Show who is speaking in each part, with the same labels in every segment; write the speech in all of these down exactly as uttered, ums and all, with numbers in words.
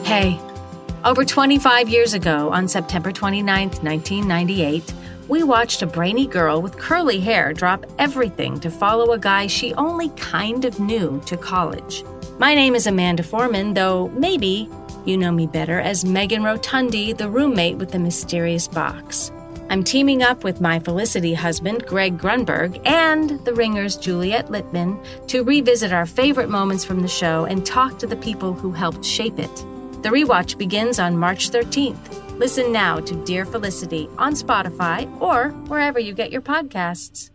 Speaker 1: Hey, over twenty-five years ago, on September twenty-ninth, nineteen ninety-eight, we watched a brainy girl with curly hair drop everything to follow a guy she only kind of knew to college. My name is Amanda Foreman, though maybe you know me better as Megan Rotundi, the roommate with the mysterious box. I'm teaming up with my Felicity husband, Greg Grunberg, and The Ringer's Juliet Littman to revisit our favorite moments from the show and talk to the people who helped shape it. The rewatch begins on March thirteenth. Listen now to Dear Felicity on Spotify or wherever you get your podcasts.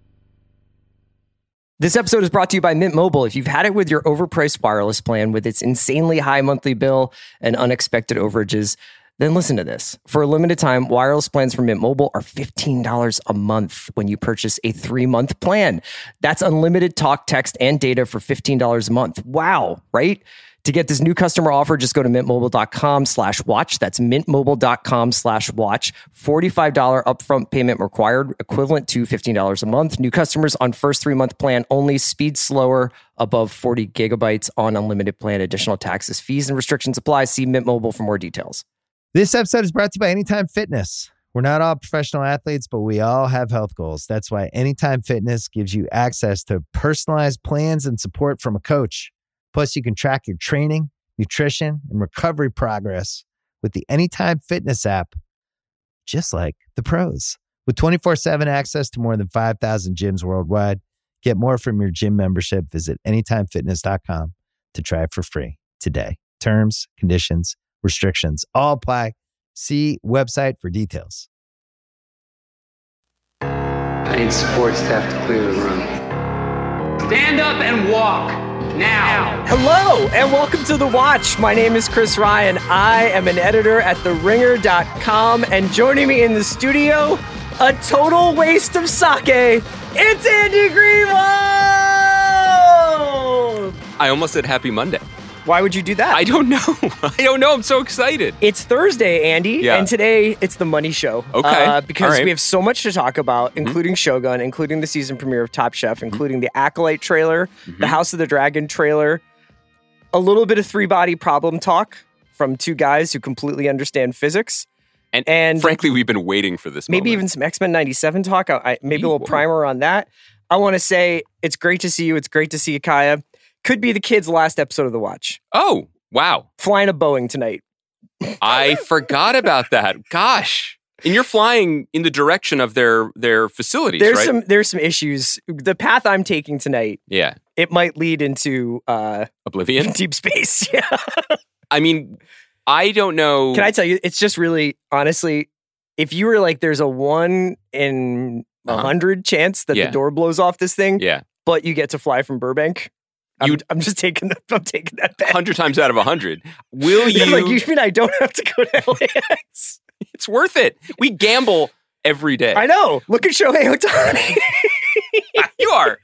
Speaker 2: This episode is brought to you by Mint Mobile. If you've had it with your overpriced wireless plan with its insanely high monthly bill and unexpected overages, then listen to this. For a limited time, wireless plans from Mint Mobile are fifteen dollars a month when you purchase a three-month plan. That's unlimited talk, text, and data for fifteen dollars a month. Wow, right? To get this new customer offer, just go to mintmobile.com slash watch. That's mintmobile.com slash watch. forty-five dollars upfront payment required, equivalent to fifteen dollars a month. New customers on first three-month plan only. Speed slower, above forty gigabytes on unlimited plan. Additional taxes, fees, and restrictions apply. See Mint Mobile for more details.
Speaker 3: This episode is brought to you by Anytime Fitness. We're not all professional athletes, but we all have health goals. That's why Anytime Fitness gives you access to personalized plans and support from a coach. Plus, you can track your training, nutrition, and recovery progress with the Anytime Fitness app, just like the pros. With twenty-four seven access to more than five thousand gyms worldwide, get more from your gym membership. Visit anytime fitness dot com to try it for free today. Terms, conditions, restrictions all apply. See website for details.
Speaker 4: I need support staff to clear the room. Stand up and walk. Now.
Speaker 2: Hello and welcome to The Watch. My name is Chris Ryan. I am an editor at the ringer dot com, and joining me in the studio, a total waste of sake, it's Andy Greenwald!
Speaker 5: I almost said Happy Monday.
Speaker 2: Why would you do that?
Speaker 5: I don't know. I don't know. I'm so excited.
Speaker 2: It's Thursday, Andy,
Speaker 5: yeah.
Speaker 2: and today it's the Money Show.
Speaker 5: Okay.
Speaker 2: Uh, because
Speaker 5: right.
Speaker 2: we have so much to talk about,
Speaker 5: Mm-hmm.
Speaker 2: including Shogun, including the season premiere of Top Chef, mm-hmm. including the Acolyte trailer, mm-hmm. the House of the Dragon trailer, a little bit of three-body problem talk from two guys who completely understand physics.
Speaker 5: And,
Speaker 2: and
Speaker 5: frankly, we've been waiting for this
Speaker 2: Maybe
Speaker 5: moment.
Speaker 2: even some X-Men ninety-seven talk. I, I, maybe a little primer on that. I want to say it's great to see you. It's great to see you, Kaya. Could be the kids' last episode of The Watch.
Speaker 5: Oh, wow.
Speaker 2: Flying a Boeing tonight.
Speaker 5: I forgot about that. Gosh. And you're flying in the direction of their their facilities,
Speaker 2: there's
Speaker 5: right?
Speaker 2: Some, there's some issues. The path I'm taking tonight,
Speaker 5: yeah,
Speaker 2: it might lead into uh,
Speaker 5: oblivion,
Speaker 2: deep space. Yeah.
Speaker 5: I mean, I don't know.
Speaker 2: Can I tell you, it's just really, honestly, if you were like, there's a one in a
Speaker 5: Uh-huh.
Speaker 2: hundred chance that
Speaker 5: Yeah.
Speaker 2: the door blows off this thing,
Speaker 5: Yeah.
Speaker 2: but you get to fly from Burbank. I'm,
Speaker 5: You-
Speaker 2: I'm just taking that. I'm taking that bet.
Speaker 5: A hundred times out of a hundred. Will you?
Speaker 2: Like, you mean I don't have to go to L A X?
Speaker 5: It's worth it. We gamble every day.
Speaker 2: I know. Look at Shohei Ohtani.
Speaker 5: You are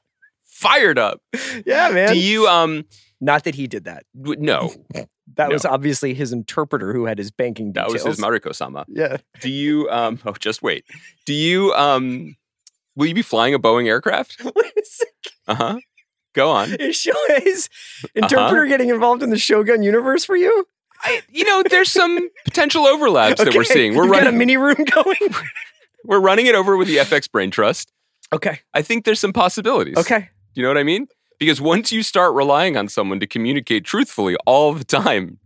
Speaker 5: fired up.
Speaker 2: Yeah, man.
Speaker 5: Do you? Um.
Speaker 2: Not that he did that.
Speaker 5: w- No.
Speaker 2: That
Speaker 5: No.
Speaker 2: was obviously his interpreter who had his banking
Speaker 5: That
Speaker 2: details.
Speaker 5: was his Mariko-sama.
Speaker 2: Yeah.
Speaker 5: Do you? Um. Oh, just wait. Do you? Um. Will you be flying a Boeing aircraft?
Speaker 2: Wait a second.
Speaker 5: Uh huh. Go on.
Speaker 2: Is Shohei's interpreter getting involved in the Shogun universe for you?
Speaker 5: I, you know, there's some potential overlaps that we're seeing. We're
Speaker 2: You've
Speaker 5: running.
Speaker 2: got a mini room going.
Speaker 5: We're running it over with the F X Brain Trust.
Speaker 2: Okay.
Speaker 5: I think there's some possibilities.
Speaker 2: Okay.
Speaker 5: Do you know what I mean? Because once you start relying on someone to communicate truthfully all the time,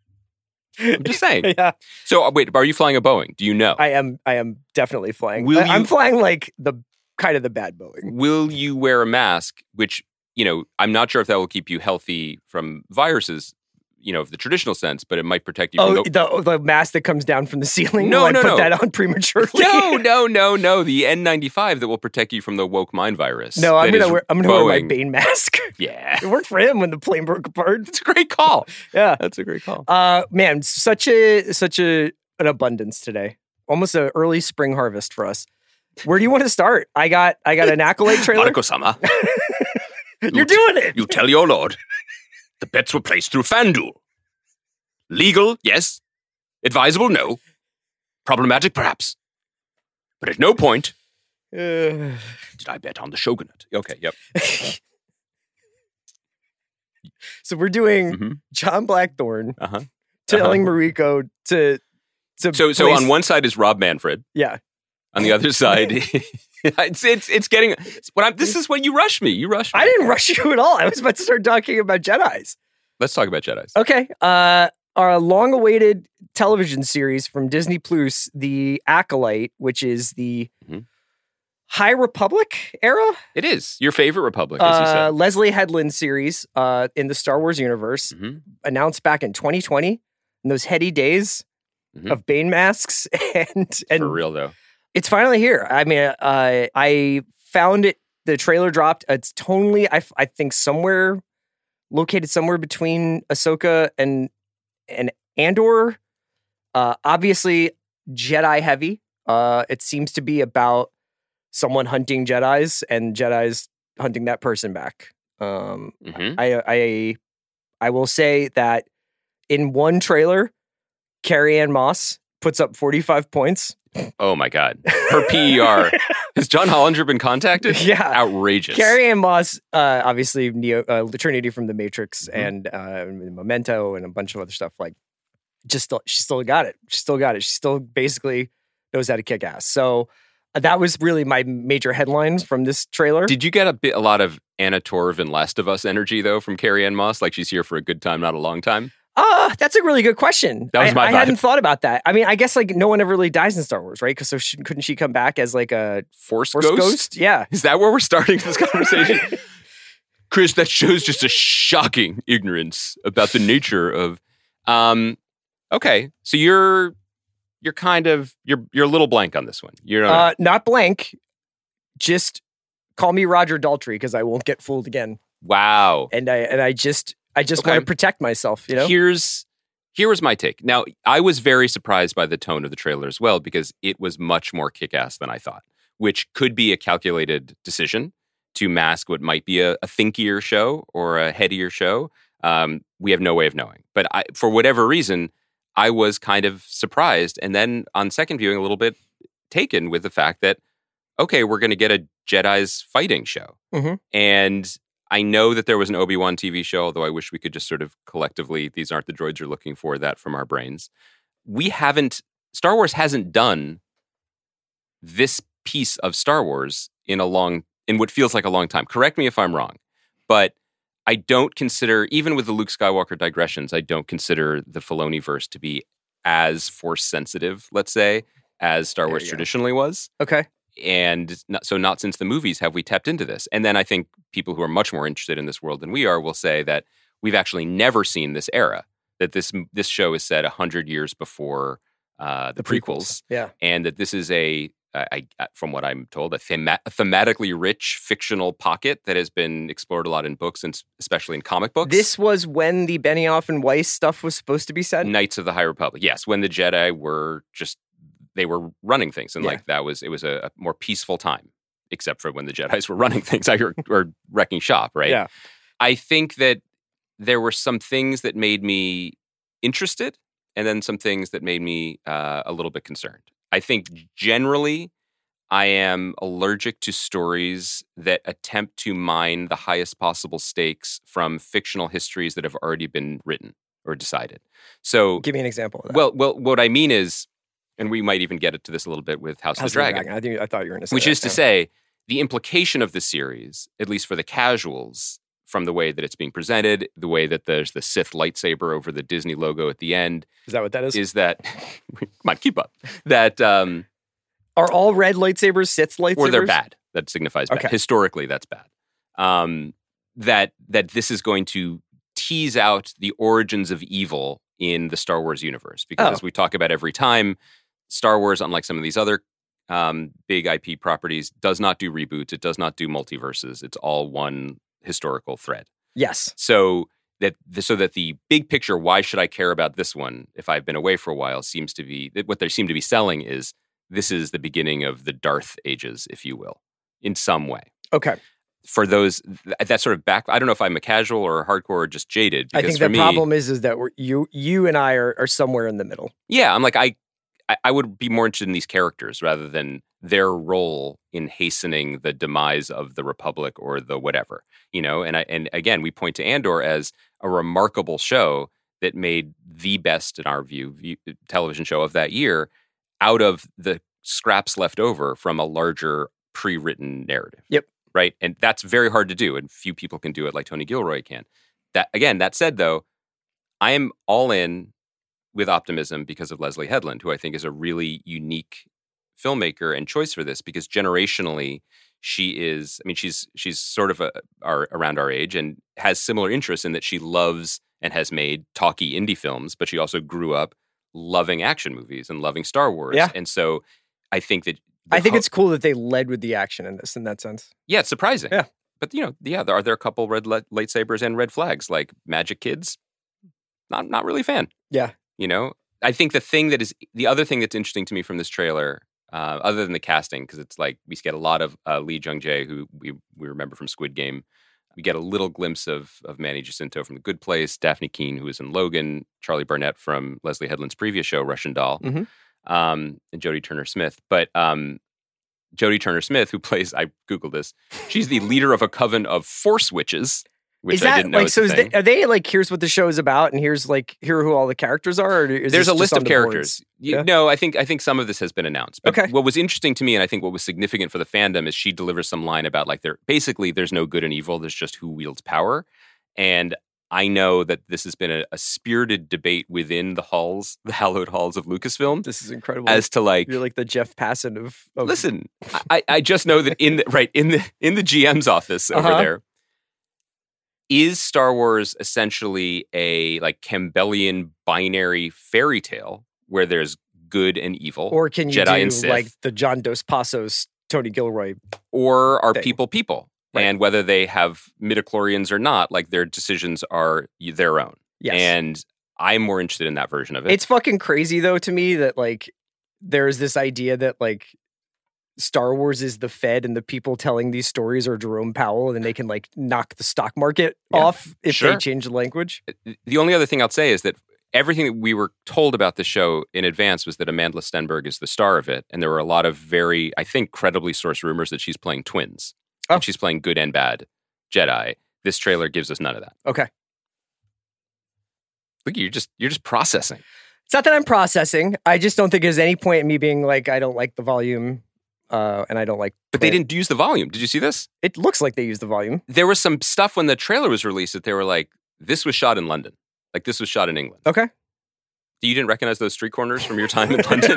Speaker 5: I'm just saying.
Speaker 2: Yeah.
Speaker 5: So uh, wait, are you flying a Boeing? Do you know?
Speaker 2: I am. I am definitely flying.
Speaker 5: Will
Speaker 2: I, I'm
Speaker 5: you-
Speaker 2: flying like the kind of the bad Boeing.
Speaker 5: Will you wear a mask? Which, you know, I'm not sure if that will keep you healthy from viruses, you know, of the traditional sense, but it might protect you
Speaker 2: Oh,
Speaker 5: from the...
Speaker 2: the the mask that comes down from the ceiling.
Speaker 5: No,
Speaker 2: Will
Speaker 5: no,
Speaker 2: I put
Speaker 5: no.
Speaker 2: that on prematurely.
Speaker 5: No, no, no, no. The N ninety-five that will protect you from the woke mind virus.
Speaker 2: No, I'm
Speaker 5: That
Speaker 2: gonna
Speaker 5: is
Speaker 2: wear. I'm gonna wear my
Speaker 5: Boeing.
Speaker 2: Bane mask.
Speaker 5: Yeah.
Speaker 2: It worked for him when the plane broke apart.
Speaker 5: It's a great call.
Speaker 2: Yeah.
Speaker 5: That's a great call.
Speaker 2: Uh, man, such a such a an abundance today. Almost an early spring harvest for us. Where do you want to start? I got I got an Acolyte trailer.
Speaker 5: Mariko-sama,
Speaker 2: You're doing it.
Speaker 5: you tell your lord the bets were placed through FanDuel. Legal, yes. Advisable, no. Problematic, perhaps. But at no point
Speaker 2: Uh,
Speaker 5: did I bet on the shogunate. Okay, yep.
Speaker 2: So we're doing
Speaker 5: Mhm.
Speaker 2: John Blackthorne
Speaker 5: Uh-huh.
Speaker 2: telling Mariko to to
Speaker 5: So, so
Speaker 2: place-
Speaker 5: on one side is Rob Manfred.
Speaker 2: yeah.
Speaker 5: On the other side, it's, it's it's getting. It's what I'm. This is when you rush me. You rush me.
Speaker 2: I didn't rush you at all. I was about to start talking about Jedis.
Speaker 5: Let's talk about Jedis.
Speaker 2: Okay. Uh, our long-awaited television series from Disney Plus, The Acolyte, which is the
Speaker 5: Mhm.
Speaker 2: High Republic era.
Speaker 5: It is your favorite Republic, as you
Speaker 2: Uh,
Speaker 5: said.
Speaker 2: Leslie Headland series uh, in the Star Wars universe,
Speaker 5: Mhm.
Speaker 2: announced back in twenty twenty, in those heady days
Speaker 5: Mhm.
Speaker 2: of Bane masks, and and
Speaker 5: For real though.
Speaker 2: it's finally here. I mean, uh, I found it. The trailer dropped. It's tonally, I, I think, somewhere located somewhere between Ahsoka and and Andor. Uh, obviously, Jedi heavy. Uh, it seems to be about someone hunting Jedis and Jedis hunting that person back. Um,
Speaker 5: Mhm.
Speaker 2: I I I will say that in one trailer, Carrie Ann Moss puts up forty-five points.
Speaker 5: Oh my God. Her P E R. Has John Hollinger been contacted?
Speaker 2: Yeah.
Speaker 5: Outrageous.
Speaker 2: Carrie Ann Moss, uh, obviously Neo, uh, Trinity from The Matrix
Speaker 5: Mhm.
Speaker 2: and uh, Memento and a bunch of other stuff. Like, just still, she still got it. She still got it. She still basically knows how to kick ass. So uh, that was really my major headlines from this trailer.
Speaker 5: Did you get a bit, a lot of Anna Torv and Last of Us energy though from Carrie Ann Moss? Like she's here for a good time, not a long time.
Speaker 2: Uh, that's a really good question.
Speaker 5: That was
Speaker 2: I,
Speaker 5: my
Speaker 2: I
Speaker 5: vibe.
Speaker 2: hadn't thought about that. I mean, I guess like no one ever really dies in Star Wars, right? Because so she, couldn't she come back as like a
Speaker 5: Force,
Speaker 2: Force
Speaker 5: Ghost?
Speaker 2: ghost? Yeah.
Speaker 5: Is that where we're starting this conversation? Chris, that shows just a shocking ignorance about the nature of. Um, okay, so you're you're kind of you're you're a little blank on this one. You're
Speaker 2: Uh, not blank. Just call me Roger Daltrey because I won't get fooled again.
Speaker 5: wow.
Speaker 2: And I and I just I just
Speaker 5: Okay.
Speaker 2: want to protect myself. You know.
Speaker 5: Here's here was my take. Now, I was very surprised by the tone of the trailer as well because it was much more kick-ass than I thought, which could be a calculated decision to mask what might be a, a thinkier show or a headier show. Um, we have no way of knowing. But I, for whatever reason, I was kind of surprised, and then on second viewing, a little bit taken with the fact that okay, we're going to get a Jedi's fighting show,
Speaker 2: Mhm.
Speaker 5: and I know that there was an Obi-Wan T V show, although I wish we could just sort of collectively, these aren't the droids you're looking for, that from our brains. We haven't, Star Wars hasn't done this piece of Star Wars in a long, in what feels like a long time. Correct me if I'm wrong, but I don't consider, even with the Luke Skywalker digressions, I don't consider the Filoni-verse to be as Force sensitive, let's say, as Star
Speaker 2: There
Speaker 5: Wars
Speaker 2: you go.
Speaker 5: traditionally was.
Speaker 2: Okay.
Speaker 5: And not, so not since the movies have we tapped into this. And then I think people who are much more interested in this world than we are will say that we've actually never seen this era, that this this show is set one hundred years before uh, the, prequels,
Speaker 2: Yeah.
Speaker 5: and that this is a, I, I, from what I'm told, a, thema- a thematically rich fictional pocket that has been explored a lot in books and s- especially in comic books.
Speaker 2: This was when the Benioff and Weiss stuff was supposed to be said.
Speaker 5: Knights of the High Republic. Yes, when the Jedi were just, they were running things. And
Speaker 2: Yeah.
Speaker 5: like that was, it was a, a more peaceful time, except for when the Jedis were running things or, or wrecking shop, right?
Speaker 2: Yeah.
Speaker 5: I think that there were some things that made me interested and then some things that made me uh, a little bit concerned. I think generally I am allergic to stories that attempt to mine the highest possible stakes from fictional histories that have already been written or decided. So,
Speaker 2: Give me an example of that.
Speaker 5: well, well, what I mean is, and we might even get to this a little bit with House,
Speaker 2: House
Speaker 5: of the Dragon,
Speaker 2: I, think, I thought you were going to say
Speaker 5: which
Speaker 2: that,
Speaker 5: is to
Speaker 2: yeah.
Speaker 5: say, the implication of the series, at least for the casuals, from the way that it's being presented, the way that there's the Sith lightsaber over the Disney logo at the end,
Speaker 2: Is that what that is?
Speaker 5: is that, come on, keep up, that, um,
Speaker 2: Are all red lightsabers Sith's lightsabers?
Speaker 5: or they're bad. That signifies bad.
Speaker 2: Okay.
Speaker 5: Historically, that's bad. Um, that that this is going to tease out the origins of evil in the Star Wars universe. Because
Speaker 2: Oh.
Speaker 5: as we talk about every time, Star Wars, unlike some of these other um, big I P properties, does not do reboots. It does not do multiverses. It's all one historical thread.
Speaker 2: Yes.
Speaker 5: So that the, so that the big picture, why should I care about this one if I've been away for a while, seems to be what they seem to be selling is this is the beginning of the Darth ages, if you will, in some way.
Speaker 2: Okay.
Speaker 5: For those that sort of back, I don't know if I'm a casual or a hardcore or just jaded.
Speaker 2: I
Speaker 5: Because
Speaker 2: think
Speaker 5: for
Speaker 2: the
Speaker 5: me,
Speaker 2: problem is is that we're, you you and I are, are somewhere in the middle.
Speaker 5: yeah, I'm like I, I I would be more interested in these characters rather than their role in hastening the demise of the Republic or the whatever, you know. And I and again, we point to Andor as a remarkable show that made the best, in our view, view, television show of that year out of the scraps left over from a larger pre-written narrative.
Speaker 2: Yep.
Speaker 5: Right? And that's very hard to do, and few people can do it like Tony Gilroy can. That again, that said, though, I am all in with optimism because of Leslie Headland, who I think is a really unique filmmaker and choice for this, because generationally, she is, I mean, she's she's sort of a, our, around our age and has similar interests in that she loves and has made talky indie films, but she also grew up loving action movies and loving Star Wars.
Speaker 2: Yeah.
Speaker 5: And so I think that...
Speaker 2: I think
Speaker 5: ho-
Speaker 2: it's cool that they led with the action in this, in that sense.
Speaker 5: Yeah, it's surprising.
Speaker 2: Yeah.
Speaker 5: But, you know, yeah, there are there a couple red light, lightsabers and red flags, like Magic Kids. Not not really a fan.
Speaker 2: Yeah.
Speaker 5: You know? I think the thing that is... The other thing that's interesting to me from this trailer, uh, other than the casting, because it's like we get a lot of uh, Lee Jung-jae, who we, we remember from Squid Game. We get a little glimpse of of Manny Jacinto from The Good Place, Daphne Keane, who is in Logan, Charlie Barnett from Leslie Headland's previous show, Russian Doll,
Speaker 2: Mm-hmm.
Speaker 5: um, and Jodie Turner-Smith. But um, Jodie Turner-Smith, who plays, I Googled this, she's the leader of a coven of Force witches, which
Speaker 2: is that
Speaker 5: I didn't know
Speaker 2: like
Speaker 5: was
Speaker 2: so?
Speaker 5: a
Speaker 2: Is
Speaker 5: thing.
Speaker 2: they, are they like here's what the show is about, and here's like here are who all the characters are? Or is
Speaker 5: There's
Speaker 2: this
Speaker 5: a
Speaker 2: just
Speaker 5: list
Speaker 2: on
Speaker 5: of
Speaker 2: the
Speaker 5: characters.
Speaker 2: boards?
Speaker 5: You-
Speaker 2: Yeah.
Speaker 5: No, I think I think some of this has been announced. But
Speaker 2: Okay.
Speaker 5: what was interesting to me, and I think what was significant for the fandom, is she delivers some line about like there basically there's no good and evil. There's just who wields power. And I know that this has been a, a spirited debate within the halls, the hallowed halls of Lucasfilm,
Speaker 2: This is incredible.
Speaker 5: as to like,
Speaker 2: You're like the Jeff Passan of, of
Speaker 5: listen, I, I just know that in the right in the in the G M's office over
Speaker 2: Uh-huh.
Speaker 5: there, is Star Wars essentially a like Campbellian binary fairy tale where there's good and evil,
Speaker 2: or can you
Speaker 5: Jedi
Speaker 2: do
Speaker 5: and Sith,
Speaker 2: like the John Dos Passos, Tony Gilroy?
Speaker 5: or are
Speaker 2: thing.
Speaker 5: people people?
Speaker 2: Right.
Speaker 5: And whether they have midichlorians or not, like their decisions are their own.
Speaker 2: Yes.
Speaker 5: And I'm more interested in that version of it.
Speaker 2: It's fucking crazy though to me that like there's this idea that like Star Wars is the Fed and the people telling these stories are Jerome Powell, and they can like knock the stock market
Speaker 5: Yeah,
Speaker 2: off if
Speaker 5: sure.
Speaker 2: they change the language.
Speaker 5: The only other thing I'll say is that everything that we were told about the show in advance was that Amandla Stenberg is the star of it. And there were a lot of very, I think, credibly sourced rumors that she's playing twins.
Speaker 2: Oh.
Speaker 5: And she's playing good and bad Jedi. This trailer gives us none of that.
Speaker 2: Okay.
Speaker 5: Look, you're just you're just processing.
Speaker 2: It's not that I'm processing. I just don't think there's any point in me being like, I don't like the volume, uh, and I don't like.
Speaker 5: But they didn't use the volume. Did you see this?
Speaker 2: It looks like they used the volume.
Speaker 5: There was some stuff when the trailer was released that they were like, this was shot in London. Like this was shot in England.
Speaker 2: Okay.
Speaker 5: You didn't recognize those street corners from your time in London?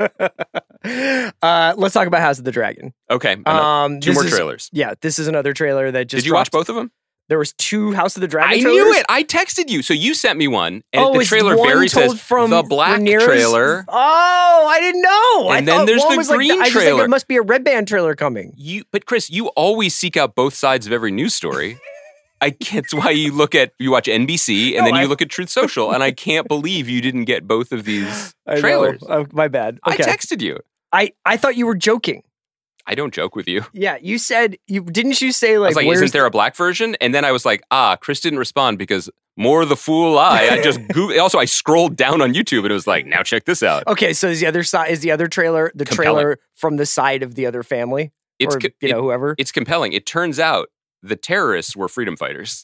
Speaker 2: uh, let's talk about House of the Dragon.
Speaker 5: Okay. enough.
Speaker 2: Um,
Speaker 5: Two
Speaker 2: this
Speaker 5: more
Speaker 2: is-
Speaker 5: trailers.
Speaker 2: Yeah, this is another trailer that just.
Speaker 5: Did you watch
Speaker 2: dropped.
Speaker 5: both of them?
Speaker 2: There was two House of the Dragon.
Speaker 5: I
Speaker 2: trailers.
Speaker 5: knew it. I texted you. So you sent me one. And
Speaker 2: oh,
Speaker 5: the
Speaker 2: is
Speaker 5: trailer
Speaker 2: one
Speaker 5: very
Speaker 2: told
Speaker 5: says
Speaker 2: from
Speaker 5: the black
Speaker 2: Rhaenyra's-
Speaker 5: trailer.
Speaker 2: Oh, I didn't know. I
Speaker 5: And then
Speaker 2: thought
Speaker 5: there's
Speaker 2: one
Speaker 5: the
Speaker 2: was like
Speaker 5: green
Speaker 2: I just think
Speaker 5: trailer.
Speaker 2: it must be a red band trailer coming.
Speaker 5: You, but Chris, you always seek out both sides of every news story. I can't. It's why you look at you watch N B C and
Speaker 2: No,
Speaker 5: then you
Speaker 2: I-
Speaker 5: look at Truth Social, and I can't believe you didn't get both of these
Speaker 2: I know.
Speaker 5: trailers.
Speaker 2: Oh, my bad. Okay.
Speaker 5: I texted you.
Speaker 2: I, I thought you were joking.
Speaker 5: I don't joke with you.
Speaker 2: Yeah, you said you didn't you say like,
Speaker 5: I was like,
Speaker 2: where's
Speaker 5: isn't there a black version? And then I was like, ah, Chris didn't respond because more the fool I. I just Googled. Also, I scrolled down on YouTube and it was like, now check this out.
Speaker 2: Okay, so is the other side is the other trailer the
Speaker 5: Compelling.
Speaker 2: trailer from the side of the other family?
Speaker 5: It's
Speaker 2: or,
Speaker 5: co-
Speaker 2: you know,
Speaker 5: it-
Speaker 2: whoever.
Speaker 5: It's compelling. It turns out the terrorists were freedom fighters.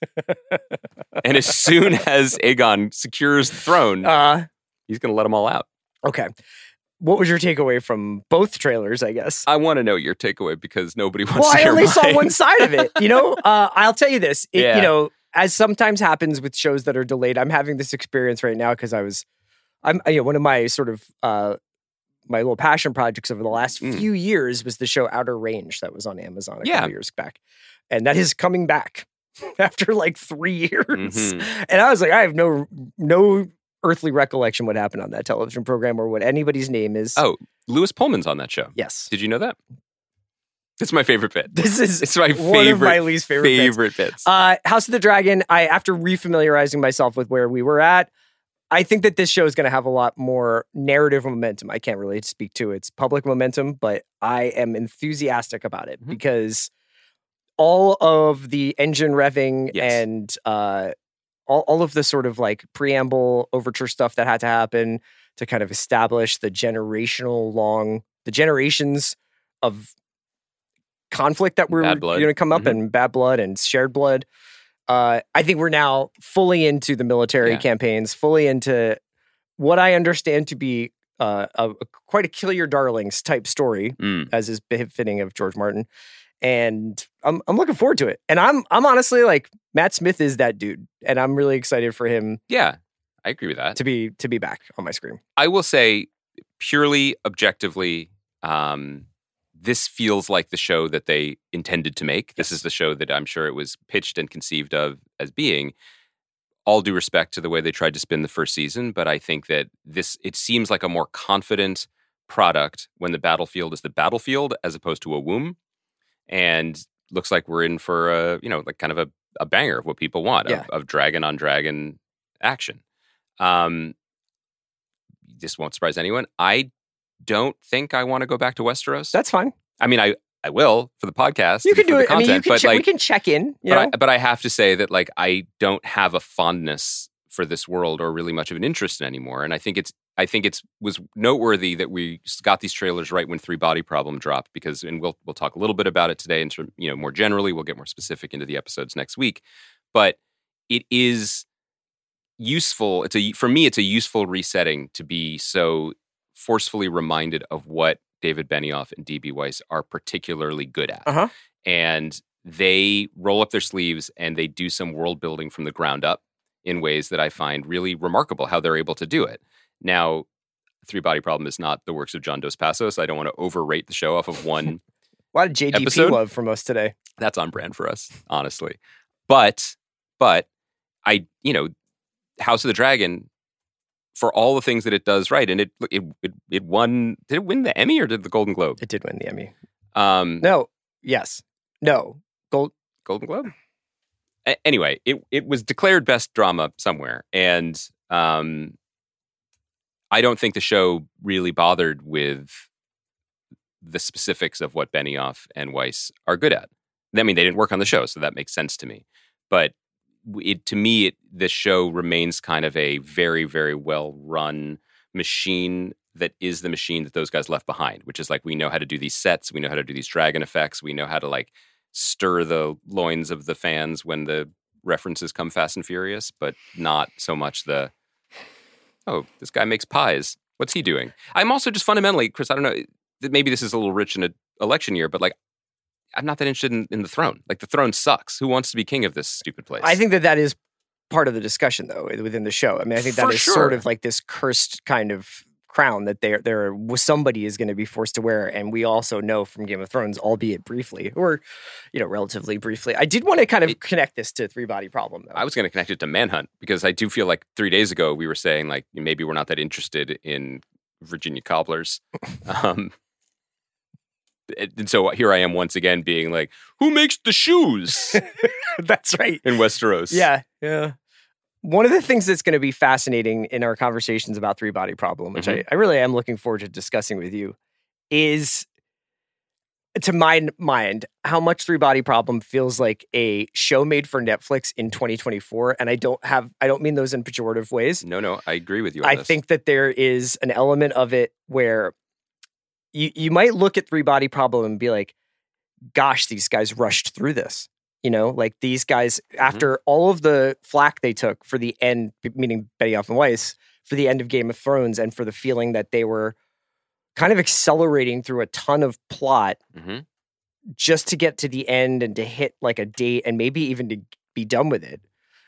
Speaker 5: And as soon as Aegon secures the throne,
Speaker 2: Uh
Speaker 5: he's going to let them all out.
Speaker 2: okay. What was your takeaway from both trailers, I guess?
Speaker 5: I want to know your takeaway because nobody wants
Speaker 2: Well,
Speaker 5: to
Speaker 2: I
Speaker 5: hear
Speaker 2: only saw
Speaker 5: mine.
Speaker 2: one side of it. You know, uh, I'll tell you this. It,
Speaker 5: Yeah.
Speaker 2: You know, as sometimes happens with shows that are delayed, I'm having this experience right now because I was, I'm, you know, one of my sort of uh, my little passion projects over the last
Speaker 5: Mm.
Speaker 2: few years was the show Outer Range that was on Amazon a
Speaker 5: Yeah.
Speaker 2: couple years back, and that is coming back after like three years.
Speaker 5: Mhm.
Speaker 2: And I was like, I have no no earthly recollection what happened on that television program or what anybody's name is.
Speaker 5: Oh, Lewis Pullman's on that show.
Speaker 2: yes,
Speaker 5: Did you know that? It's my favorite bit.
Speaker 2: this is
Speaker 5: It's my
Speaker 2: one of my
Speaker 5: favorite,
Speaker 2: least favorite bits.
Speaker 5: favorite bits.
Speaker 2: Uh, House of the Dragon, I after refamiliarizing myself with where we were at, I think that this show is going to have a lot more narrative momentum. I can't really speak to its public momentum, but I am enthusiastic about it
Speaker 5: Mhm.
Speaker 2: because all of the engine revving
Speaker 5: Yes.
Speaker 2: and uh, all, all of the sort of like preamble overture stuff that had to happen to kind of establish the generational long, the generations of conflict that were
Speaker 5: Bad blood.
Speaker 2: going to come up
Speaker 5: Mhm.
Speaker 2: and bad blood and shared blood. Uh, I think we're now fully into the military
Speaker 5: Yeah.
Speaker 2: campaigns, fully into what I understand to be uh, a, a quite a kill your darlings type story,
Speaker 5: Mm.
Speaker 2: as is befitting of George Martin. And I'm I'm looking forward to it. And I'm I'm honestly like Matt Smith is that dude, and I'm really excited for him
Speaker 5: Yeah, I agree with that.
Speaker 2: to be to be back on my screen.
Speaker 5: I will say, purely objectively, um, this feels like the show that they intended to make. This is the show that I'm sure it was pitched and conceived of as being. All due respect to the way they tried to spin the first season, but I think that this, it seems like a more confident product when the battlefield is the battlefield as opposed to a womb. And looks like we're in for a, you know, like kind of a, a banger of what people want,
Speaker 2: Yeah.
Speaker 5: of, of dragon on dragon action. Um, this won't surprise anyone. I don't think I want to go back to Westeros.
Speaker 2: That's fine.
Speaker 5: I mean, I, I will for the podcast.
Speaker 2: You
Speaker 5: and
Speaker 2: can
Speaker 5: for
Speaker 2: do
Speaker 5: the
Speaker 2: it. I mean,
Speaker 5: content,
Speaker 2: you can
Speaker 5: but
Speaker 2: che-
Speaker 5: like,
Speaker 2: we can check in. You
Speaker 5: but,
Speaker 2: know?
Speaker 5: I, but I have to say that like I don't have a fondness for this world or really much of an interest in it anymore. And I think it's I think it's was noteworthy that we got these trailers right when Three Body Problem dropped, because and we'll we'll talk a little bit about it today. In term, you know, more generally, we'll get more specific into the episodes next week. But it is useful. It's a for me, it's a useful resetting to be so forcefully reminded of what David Benioff and D B Weiss are particularly good at.
Speaker 2: Uh-huh.
Speaker 5: And they roll up their sleeves and they do some world building from the ground up in ways that I find really remarkable how they're able to do it. Now, Three Body Problem is not the works of John Dos Passos. I don't want to overrate the show off of one.
Speaker 2: A lot of J D P
Speaker 5: episode?
Speaker 2: love from us today.
Speaker 5: That's on brand for us, honestly. But, but I, you know, House of the Dragon, for all the things that it does right, and it it it, it won. Did it win the Emmy or did the Golden Globe?
Speaker 2: It did win the Emmy.
Speaker 5: Um,
Speaker 2: No. Yes. No. Gold.
Speaker 5: Golden Globe. A- anyway, it it was declared best drama somewhere, and um, I don't think the show really bothered with the specifics of what Benioff and Weiss are good at. I mean, they didn't work on the show, so that makes sense to me. But it to me, it, this show remains kind of a very, very well run machine that is the machine that those guys left behind, which is like, we know how to do these sets, we know how to do these dragon effects, we know how to like stir the loins of the fans when the references come Fast and Furious, but not so much the, oh, this guy makes pies. What's he doing? I'm also just fundamentally, Chris, I don't know, maybe this is a little rich in an election year, but like, I'm not that interested in, in the throne. Like, the throne sucks. Who wants to be king of this stupid place?
Speaker 2: I think that that is part of the discussion, though, within the show. I mean, I think that
Speaker 5: For
Speaker 2: is
Speaker 5: sure.
Speaker 2: sort of like this cursed kind of crown that there, there somebody is going to be forced to wear, and we also know from Game of Thrones, albeit briefly, or you know, relatively briefly. I did want to kind of
Speaker 5: It-
Speaker 2: connect this to Three Body Problem, though.
Speaker 5: I was going to connect it to Manhunt, because I do feel like three days ago we were saying like maybe we're not that interested in Virginia cobblers. um, and so here I am once again being like, who makes the shoes
Speaker 2: That's right.
Speaker 5: in Westeros?
Speaker 2: Yeah, yeah. One of the things that's going to be fascinating in our conversations about Three Body Problem, which
Speaker 5: Mhm.
Speaker 2: I, I really am looking forward to discussing with you, is, to my mind, how much Three Body Problem feels like a show made for Netflix in twenty twenty-four. And I don't have, I don't mean those in pejorative ways.
Speaker 5: No, no, I agree with you on
Speaker 2: I
Speaker 5: this.
Speaker 2: think that there is an element of it where you you might look at Three Body Problem and be like, gosh, these guys rushed through this. You know, like these guys, after all of the flack they took for the end, meaning Benioff and Weiss, for the end of Game of Thrones, and for the feeling that they were kind of accelerating through a ton of plot
Speaker 5: Mhm.
Speaker 2: just to get to the end and to hit like a date and maybe even to be done with it.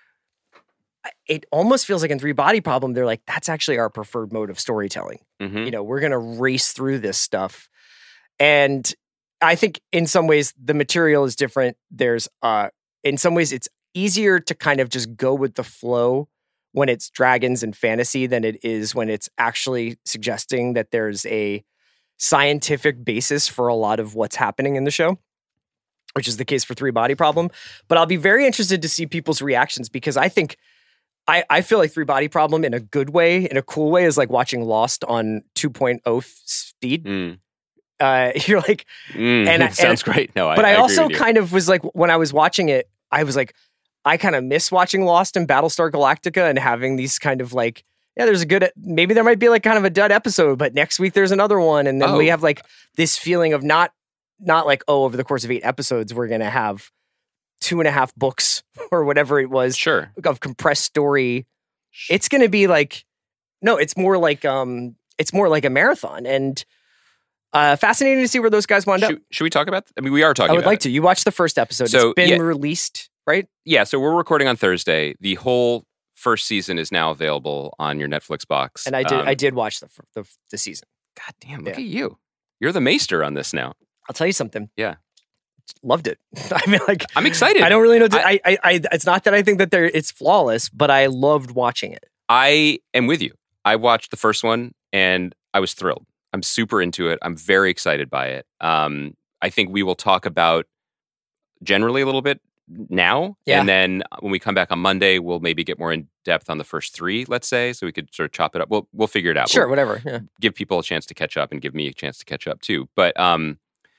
Speaker 2: It almost feels like in Three Body Problem, they're like, that's actually our preferred mode of storytelling.
Speaker 5: Mhm.
Speaker 2: You know, we're going to race through this stuff. And I think in some ways the material is different. There's, uh, in some ways, it's easier to kind of just go with the flow when it's dragons and fantasy than it is when it's actually suggesting that there's a scientific basis for a lot of what's happening in the show, which is the case for Three Body Problem. But I'll be very interested to see people's reactions, because I think I, I feel like Three Body Problem in a good way, in a cool way, is like watching Lost on two point oh f- speed.
Speaker 5: Mm.
Speaker 2: Uh, you're like,
Speaker 5: Mm.
Speaker 2: And I-
Speaker 5: sounds great. No, I,
Speaker 2: but I,
Speaker 5: I agree
Speaker 2: also
Speaker 5: with you.
Speaker 2: kind of was like, when I was watching it, I was like, I kind of miss watching Lost and Battlestar Galactica and having these kind of like, yeah, there's a good, maybe there might be like kind of a dud episode, but next week there's another one. And then we
Speaker 5: Oh.
Speaker 2: have like this feeling of not, not like, oh, over the course of eight episodes, we're going to have two and a half books or whatever it was
Speaker 5: Sure.
Speaker 2: of compressed story. It's going to be like, no, it's more like, um, it's more like a marathon, and uh, fascinating to see where those guys wound
Speaker 5: Should,
Speaker 2: up.
Speaker 5: should we talk about? I mean, we are talking.
Speaker 2: I would
Speaker 5: about
Speaker 2: like
Speaker 5: it.
Speaker 2: to. You watched the first episode.
Speaker 5: So,
Speaker 2: it's been
Speaker 5: yeah.
Speaker 2: released, right?
Speaker 5: Yeah, so we're recording on Thursday. The whole first season is now available on your Netflix box.
Speaker 2: And I did.
Speaker 5: Um,
Speaker 2: I did watch the fir- the, the season.
Speaker 5: God damn! Look
Speaker 2: Yeah.
Speaker 5: at you. You're the maester on this now.
Speaker 2: I'll tell you something.
Speaker 5: Yeah.
Speaker 2: Loved it. I mean, like,
Speaker 5: I'm excited.
Speaker 2: I don't really know. I,
Speaker 5: I-
Speaker 2: I, I, it's not that I think that they're it's flawless, but I loved watching it.
Speaker 5: I am with you. I watched the first one and I was thrilled. I'm super into it. I'm very excited by it. Um, I think we will talk about generally a little bit now.
Speaker 2: Yeah.
Speaker 5: And then when we come back on Monday, we'll maybe get more in depth on the first three, let's say, so we could sort of chop it up. We'll, we'll figure it out.
Speaker 2: Sure,
Speaker 5: We'll
Speaker 2: whatever. Yeah.
Speaker 5: give people a chance to catch up and give me a chance to catch up too. But um,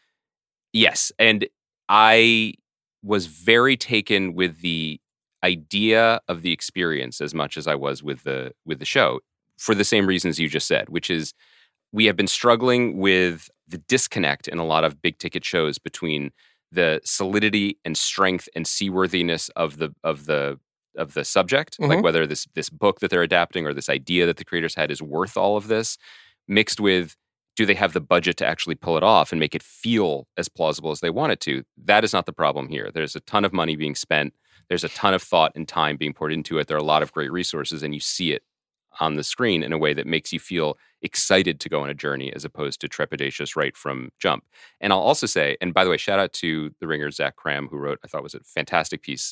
Speaker 5: yes, and I was very taken with the idea of the experience as much as I was with the with the show, for the same reasons you just said, which is we have been struggling with the disconnect in a lot of big ticket shows between the solidity and strength and seaworthiness of the of the of the subject,
Speaker 2: Mhm.
Speaker 5: like whether this this book that they're adapting or this idea that the creators had is worth all of this, mixed with do they have the budget to actually pull it off and make it feel as plausible as they want it to? That is not the problem here. There's a ton of money being spent. There's a ton of thought and time being poured into it. There are a lot of great resources, and you see it on the screen in a way that makes you feel excited to go on a journey as opposed to trepidatious right from jump. And I'll also say, and by the way, shout out to the Ringer, Zach Cram, who wrote, I thought was a fantastic piece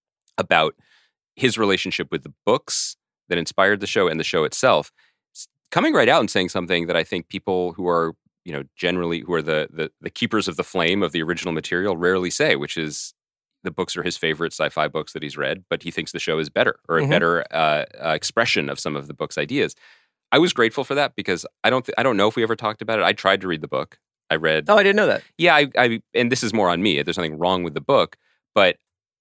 Speaker 5: about his relationship with the books that inspired the show and the show itself, coming right out and saying something that I think people who are, you know, generally who are the the, the keepers of the flame of the original material rarely say, which is the books are his favorite sci-fi books that he's read, but he thinks the show is better or a
Speaker 2: Mhm.
Speaker 5: better uh, uh, expression of some of the book's ideas. I was grateful for that because I don't th- I don't know if we ever talked about it. I tried to read the book. I read
Speaker 2: Oh, I didn't know that.
Speaker 5: yeah, I, I and this is more on me. There's nothing wrong with the book, but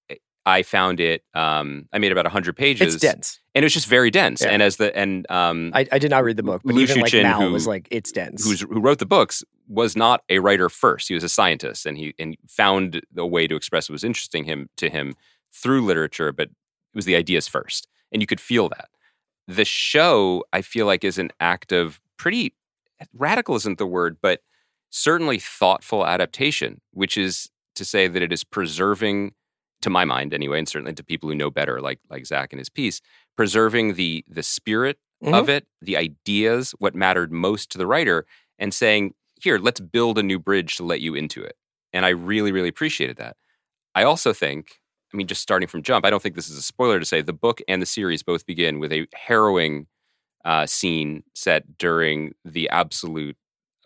Speaker 5: I found it. Um, I made about hundred pages.
Speaker 2: It's dense.
Speaker 5: and it was just very dense.
Speaker 2: Yeah.
Speaker 5: And as the and um,
Speaker 2: I, I did not read the book, but
Speaker 5: Liu
Speaker 2: even like
Speaker 5: Shuqin,
Speaker 2: Mal
Speaker 5: who-
Speaker 2: was like, it's dense.
Speaker 5: who's, who wrote the books was not a writer first. He was a scientist, and he and found a way to express what was interesting him to him through literature. But it was the ideas first, and you could feel that. The show, I feel like, is an act of pretty radical isn't the word, but certainly thoughtful adaptation, which is to say that it is preserving, to my mind anyway, and certainly to people who know better, like like Zach in his piece, preserving the the spirit
Speaker 2: Mhm.
Speaker 5: of it, the ideas, what mattered most to the writer, and saying, here, let's build a new bridge to let you into it. And I really, really appreciated that. I also think, I mean, just starting from jump, I don't think this is a spoiler to say the book and the series both begin with a harrowing uh, scene set during the absolute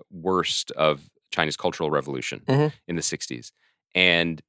Speaker 5: worst of China's Cultural Revolution
Speaker 2: Mhm.
Speaker 5: in the sixties. And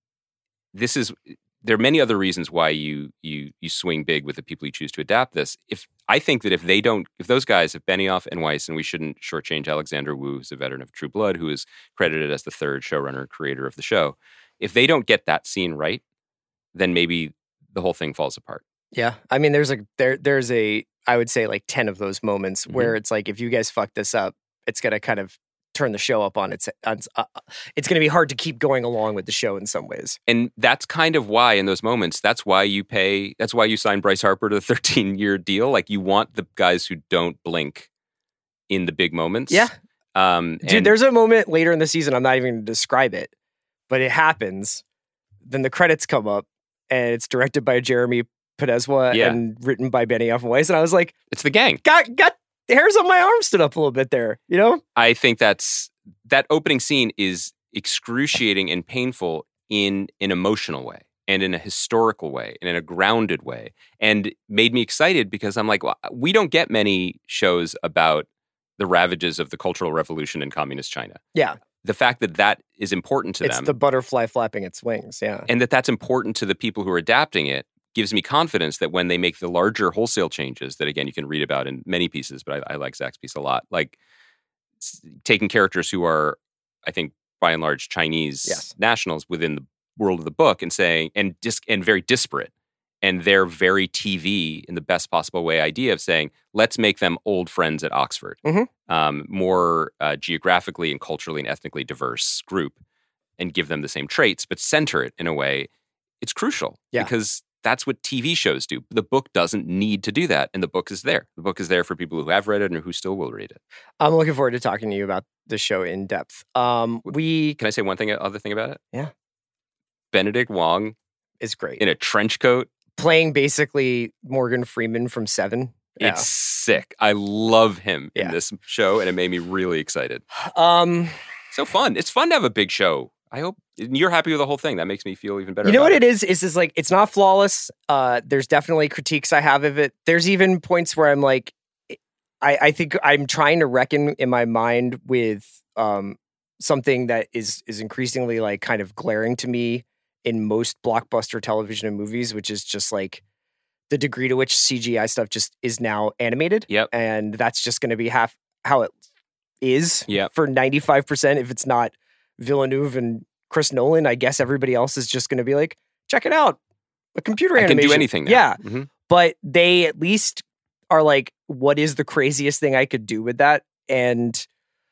Speaker 5: this is there are many other reasons why you you you swing big with the people you choose to adapt this. If I think that if they don't, if those guys, if Benioff and Weiss, and we shouldn't shortchange Alexander Wu, who's a veteran of True Blood, who is credited as the third showrunner and creator of the show, if they don't get that scene right, then maybe the whole thing falls apart.
Speaker 2: Yeah, I mean, there's a there there's a I would say like ten of those moments
Speaker 5: Mhm.
Speaker 2: where it's like if you guys fuck this up, it's gonna kind of turn the show up on its. On, uh, it's gonna be hard to keep going along with the show in some ways.
Speaker 5: And that's kind of why in those moments, that's why you pay, that's why you sign Bryce Harper to the thirteen-year deal. Like you want the guys who don't blink in the big moments.
Speaker 2: Yeah.
Speaker 5: Um,
Speaker 2: Dude,
Speaker 5: and-
Speaker 2: there's a moment later in the season. I'm not even going to describe it, but it happens. Then the credits come up, and it's directed by Jeremy Podeswa
Speaker 5: Yeah.
Speaker 2: and written by Benioff and Weiss. And I was like,
Speaker 5: it's the gang.
Speaker 2: got got the hairs on my arm stood up a little bit there. You know?
Speaker 5: I think that's that opening scene is excruciating and painful in an emotional way and in a historical way and in a grounded way, and made me excited because I'm like, well, we don't get many shows about the ravages of the Cultural Revolution in communist China.
Speaker 2: Yeah.
Speaker 5: The fact that that is important to
Speaker 2: It's
Speaker 5: them,
Speaker 2: the butterfly flapping its wings. Yeah.
Speaker 5: and that that's important to the people who are adapting it, gives me confidence that when they make the larger wholesale changes that, again, you can read about in many pieces, but I, I like Zach's piece a lot, like s- taking characters who are, I think, by and large, Chinese
Speaker 2: Yes.
Speaker 5: nationals within the world of the book and saying, and dis- and very disparate, and they're very T V in the best possible way idea of saying, let's make them old friends at Oxford,
Speaker 2: Mhm.
Speaker 5: um, more uh, geographically and culturally and ethnically diverse group, and give them the same traits, but center it in a way it's crucial
Speaker 2: Yeah.
Speaker 5: because that's what T V shows do. The book doesn't need to do that, and the book is there. The book is there for people who have read it and who still will read it.
Speaker 2: I'm looking forward to talking to you about the show in depth. Um, we
Speaker 5: Can I say one thing, other thing about it?
Speaker 2: Yeah.
Speaker 5: Benedict Wong
Speaker 2: is great.
Speaker 5: in a trench coat.
Speaker 2: Playing basically Morgan Freeman from Seven. Yeah.
Speaker 5: It's sick. I love him
Speaker 2: Yeah.
Speaker 5: in this show, and it made me really excited.
Speaker 2: Um,
Speaker 5: So fun. It's fun to have a big show. I hope you're happy with the whole thing. That makes me feel even better.
Speaker 2: you know
Speaker 5: about
Speaker 2: what it is? Is is like it's not flawless. Uh, there's definitely critiques I have of it. There's even points where I'm like, I, I think I'm trying to reckon in my mind with um, something that is is increasingly like kind of glaring to me in most blockbuster television and movies, which is just like the degree to which C G I stuff just is now animated.
Speaker 5: Yep.
Speaker 2: And that's just going to be half how it is
Speaker 5: Yep.
Speaker 2: for ninety-five percent. If it's not Villeneuve and Chris Nolan, I guess everybody else is just going to be like, check it out. A computer
Speaker 5: I can
Speaker 2: animation.
Speaker 5: do anything now.
Speaker 2: Yeah.
Speaker 5: Mhm.
Speaker 2: But they at least are like, what is the craziest thing I could do with that? And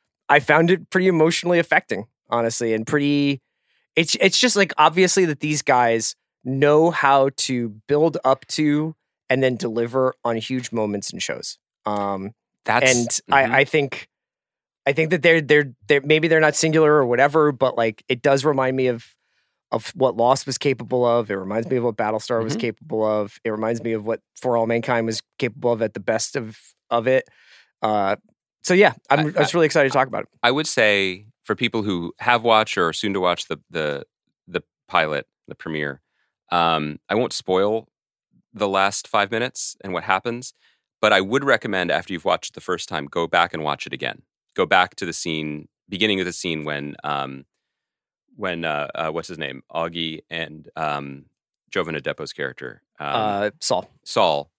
Speaker 2: I found it pretty emotionally affecting, honestly, and pretty it's it's just like obviously that these guys know how to build up to and then deliver on huge moments in shows. Um
Speaker 5: That's
Speaker 2: and
Speaker 5: mhm.
Speaker 2: I, I think I think that they're they're they're maybe they're not singular or whatever, but like it does remind me of of what Lost was capable of. It reminds me of what Battlestar was
Speaker 5: Mhm.
Speaker 2: capable of. It reminds me of what For All Mankind was capable of at the best of of it. Uh, so yeah, I'm, I,
Speaker 5: I-
Speaker 2: was really excited to talk about it.
Speaker 5: I would say for people who have watched or are soon to watch the the the pilot, the premiere, um, I won't spoil the last five minutes and what happens, but I would recommend after you've watched it the first time, go back and watch it again. Go back to the scene, beginning of the scene when um, when uh, uh, what's his name, Augie and um, Jovan Adepo's character um,
Speaker 2: Uh, Saul.
Speaker 5: Saul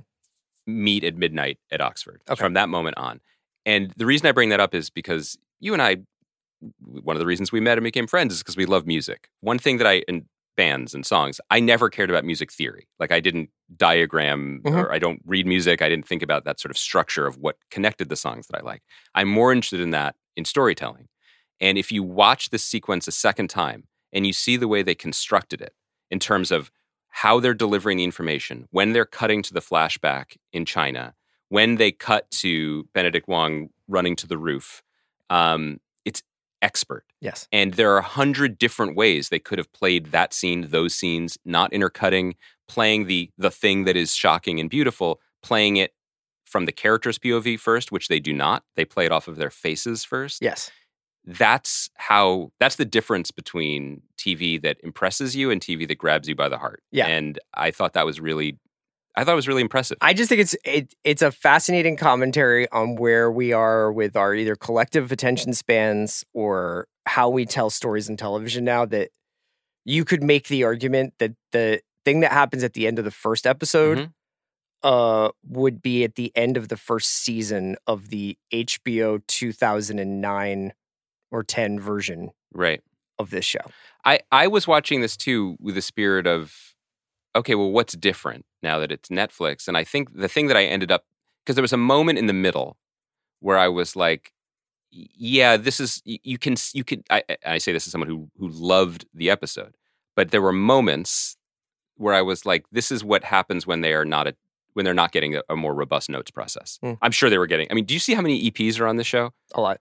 Speaker 5: meet at midnight at Oxford.
Speaker 2: Okay.
Speaker 5: From that moment on. And the reason I bring that up is because you and I, one of the reasons we met and became friends is because we love music. One thing that I, in bands and songs, I never cared about music theory. Like I didn't diagram
Speaker 2: Mhm.
Speaker 5: or I don't read music. I didn't think about that sort of structure of what connected the songs that I like. I'm more interested in that in storytelling. And if you watch this sequence a second time and you see the way they constructed it in terms of how they're delivering the information, when they're cutting to the flashback in China, when they cut to Benedict Wong running to the roof, um, it's expert.
Speaker 2: Yes.
Speaker 5: And there are a hundred different ways they could have played that scene, those scenes, not intercutting, playing the the thing that is shocking and beautiful, playing it from the character's P O V first, which they do not. They play it off of their faces first.
Speaker 2: Yes.
Speaker 5: That's how, that's the difference between T V that impresses you and T V that grabs you by the heart.
Speaker 2: Yeah.
Speaker 5: And I thought that was really, I thought it was really impressive.
Speaker 2: I just think it's it, it's a fascinating commentary on where we are with our either collective attention spans or how we tell stories in television now, that you could make the argument that the thing that happens at the end of the first episode
Speaker 5: Mhm.
Speaker 2: uh, would be at the end of the first season of the H B O two thousand nine or ten version
Speaker 5: Right.
Speaker 2: of this show.
Speaker 5: I, I was watching this too with the spirit of, okay, well, what's different now that it's Netflix? And I think the thing that I ended up, because there was a moment in the middle where I was like, yeah, this is, you, you can, you can, I, I say this as someone who, who loved the episode, but there were moments where I was like, this is what happens when they are not, a, when they're not getting a, a more robust notes process.
Speaker 2: Mm.
Speaker 5: I'm sure they were getting, I mean, do you see how many E Ps are on this show?
Speaker 2: A lot.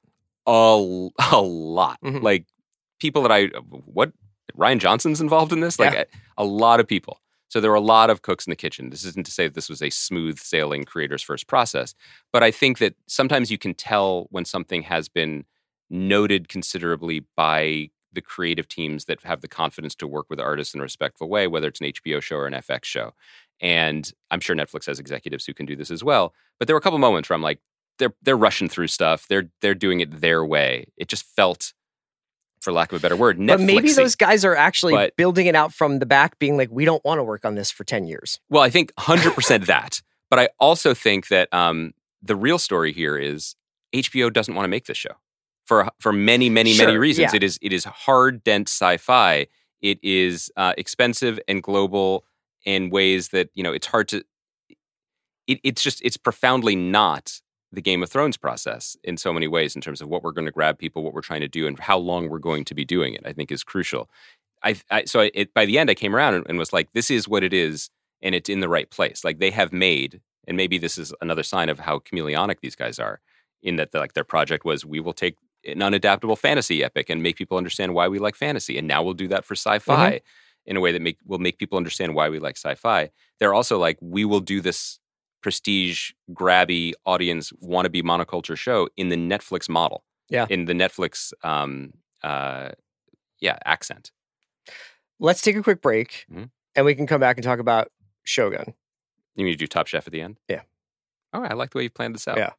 Speaker 5: A, a lot.
Speaker 2: Mhm.
Speaker 5: Like people that I, what, Ryan Johnson's involved in this? Like
Speaker 2: Yeah.
Speaker 5: a, a lot of people. So there were a lot of cooks in the kitchen. This isn't to say that this was a smooth sailing creator's first process, but I think that sometimes you can tell when something has been noted considerably by the creative teams that have the confidence to work with artists in a respectful way, whether it's an H B O show or an F X show. And I'm sure Netflix has executives who can do this as well. But there were a couple moments where I'm like, they're they're rushing through stuff. They're they're doing it their way. It just felt, for lack of a better word, Netflixy.
Speaker 2: But maybe those guys are actually
Speaker 5: But-
Speaker 2: building it out from the back, being like, we don't want to work on this for ten years.
Speaker 5: Well, I think one hundred percent that. But I also think that um, the real story here is H B O doesn't want to make this show for for many, many, many
Speaker 2: Sure,
Speaker 5: reasons.
Speaker 2: yeah.
Speaker 5: It is it is hard, dense sci-fi. It is uh, expensive and global in ways that, you know, it's hard to. It, it's just it's profoundly not the Game of Thrones process in so many ways in terms of what we're going to grab people, what we're trying to do, and how long we're going to be doing it. I think is crucial. I, I so it by the end I came around and, and was like, this is what it is, and it's in the right place. Like they have made, and maybe this is another sign of how chameleonic these guys are, in that the, like their project was, we will take an unadaptable fantasy epic and make people understand why we like fantasy, and now we'll do that for sci-fi mm-hmm. in a way that make will make people understand why we like sci-fi. They're also like, we will do this prestige, grabby audience wannabe monoculture show in the Netflix model.
Speaker 2: Yeah,
Speaker 5: in the Netflix, um, uh, yeah, accent.
Speaker 2: Let's take a quick break, mm-hmm. and we can come back and talk about Shogun.
Speaker 5: You mean to do Top Chef at the end?
Speaker 2: Yeah.
Speaker 5: All right, I like the way you've planned this out.
Speaker 2: Yeah.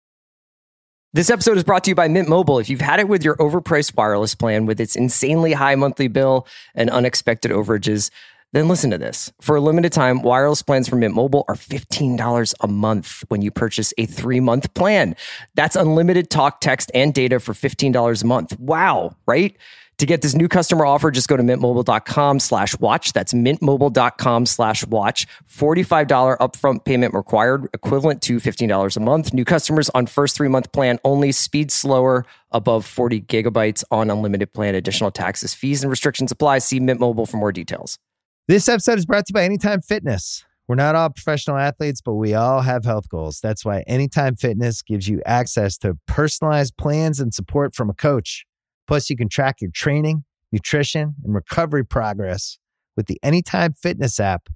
Speaker 2: This episode is brought to you by Mint Mobile. If you've had it with your overpriced wireless plan with its insanely high monthly bill and unexpected overages, then listen to this. For a limited time, wireless plans from Mint Mobile are fifteen dollars a month when you purchase a three-month plan. That's unlimited talk, text, and data for fifteen dollars a month. Wow, right? To get this new customer offer, just go to mintmobile.com slash watch. That's mintmobile.com slash watch. forty-five dollars upfront payment required, equivalent to fifteen dollars a month. New customers on first three-month plan only. Speed slower, above forty gigabytes on unlimited plan. Additional taxes, fees, and restrictions apply. See Mint Mobile for more details.
Speaker 3: This episode is brought to you by Anytime Fitness. We're not all professional athletes, but we all have health goals. That's why Anytime Fitness gives you access to personalized plans and support from a coach. Plus, you can track your training, nutrition, and recovery progress with the Anytime Fitness app,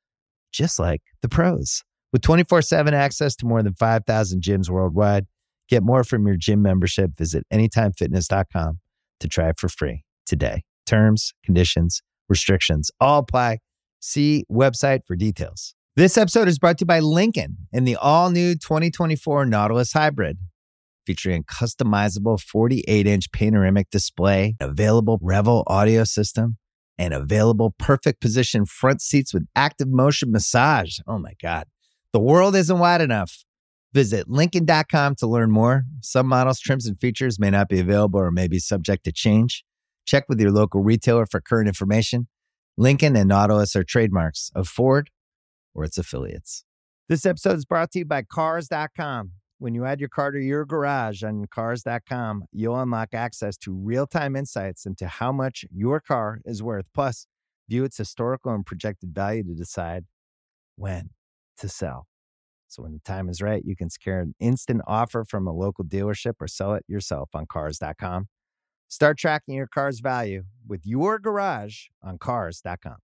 Speaker 3: just like the pros. With twenty-four seven access to more than five thousand gyms worldwide, get more from your gym membership. Visit anytime fitness dot com to try it for free today. Terms, conditions, restrictions all apply. See website for details. This episode is brought to you by Lincoln and the all-new twenty twenty-four Nautilus Hybrid. Featuring a customizable forty-eight inch panoramic display, available Revel audio system, and available perfect position front seats with active motion massage. Oh my God. The world isn't wide enough. Visit Lincoln dot com to learn more. Some models, trims, and features may not be available or may be subject to change. Check with your local retailer for current information. Lincoln and Nautilus are trademarks of Ford or its affiliates. This episode is brought to you by Cars dot com. When you add your car to your garage on Cars dot com, you'll unlock access to real-time insights into how much your car is worth. Plus, view its historical and projected value to decide when to sell. So when the time is right, you can secure an instant offer from a local dealership or sell it yourself on Cars dot com. Start tracking your car's value with your garage on Cars dot com.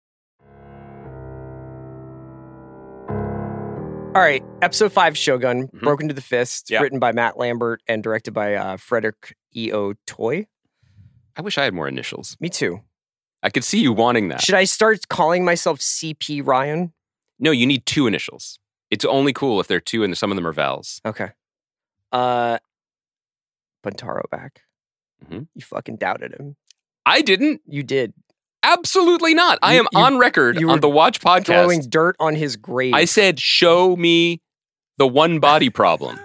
Speaker 2: All right, episode five, Shogun,
Speaker 5: Mm-hmm.
Speaker 2: Broken to the Fist,
Speaker 5: Yep.
Speaker 2: written by Matt Lambert and directed by uh, Frederick E O. Toy.
Speaker 5: I wish I had more initials.
Speaker 2: Me too.
Speaker 5: I could see you wanting that.
Speaker 2: Should I start calling myself C P Ryan?
Speaker 5: No, you need two initials. It's only cool if they're two and some of them are vowels.
Speaker 2: Okay. Uh, Buntaro back.
Speaker 5: Mhm.
Speaker 2: You fucking doubted him.
Speaker 5: I didn't.
Speaker 2: You did.
Speaker 5: Absolutely not. I
Speaker 2: You-
Speaker 5: am
Speaker 2: you-
Speaker 5: on record
Speaker 2: you
Speaker 5: on
Speaker 2: were
Speaker 5: the Watch podcast.
Speaker 2: Throwing dirt on his grave.
Speaker 5: I said, show me the one body problem.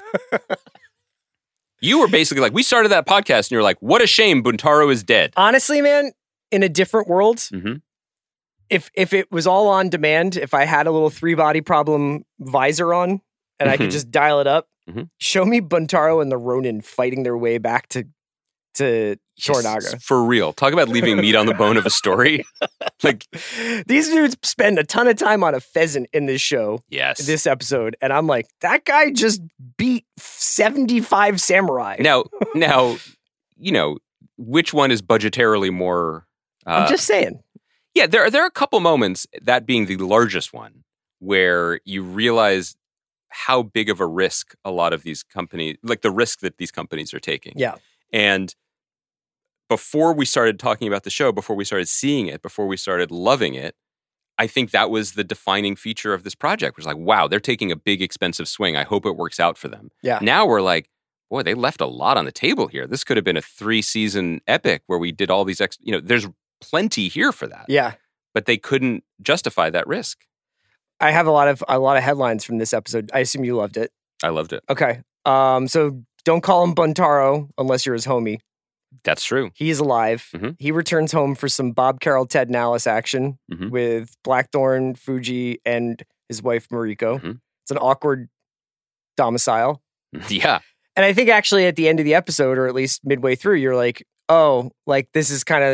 Speaker 5: You were basically like, we started that podcast and you're like, what a shame Buntaro is dead.
Speaker 2: Honestly, man, in a different world,
Speaker 5: Mm-hmm.
Speaker 2: if if it was all on demand, if I had a little three body problem visor on and I could
Speaker 5: Mhm.
Speaker 2: just dial it up,
Speaker 5: Mhm.
Speaker 2: show me Buntaro and the Ronin fighting their way back to to Toranaga.
Speaker 5: Yes, for real. Talk about leaving meat on the bone of a story. Like,
Speaker 2: These dudes spend a ton of time on a pheasant in this show,
Speaker 5: yes.
Speaker 2: this episode, and I'm like, that guy just beat seventy-five samurai.
Speaker 5: Now, now, you know, which one is budgetarily more? Uh,
Speaker 2: I'm just saying.
Speaker 5: yeah, there are there are a couple moments, that being the largest one, where you realize how big of a risk a lot of these companies, like the risk that these companies are taking.
Speaker 2: Yeah.
Speaker 5: And before we started talking about the show, before we started seeing it, before we started loving it, I think that was the defining feature of this project, was like, wow, they're taking a big, expensive swing. I hope it works out for them.
Speaker 2: Yeah.
Speaker 5: Now we're like, boy, they left a lot on the table here. This could have been a three-season epic where we did all these, ex- you know, there's plenty here for that.
Speaker 2: Yeah.
Speaker 5: But they couldn't justify that risk.
Speaker 2: I have a lot of a lot of headlines from this episode. I assume you loved it.
Speaker 5: I loved it.
Speaker 2: Okay. Um, so don't call him Buntaro unless you're his homie.
Speaker 5: That's true.
Speaker 2: He is alive.
Speaker 5: Mhm.
Speaker 2: He returns home for some Bob Carroll, Ted Nallis action
Speaker 5: Mhm.
Speaker 2: with Blackthorn, Fuji, and his wife Mariko.
Speaker 5: Mhm.
Speaker 2: It's an awkward domicile.
Speaker 5: Yeah.
Speaker 2: And I think actually at the end of the episode, or at least midway through, you're like, oh, like this is kind of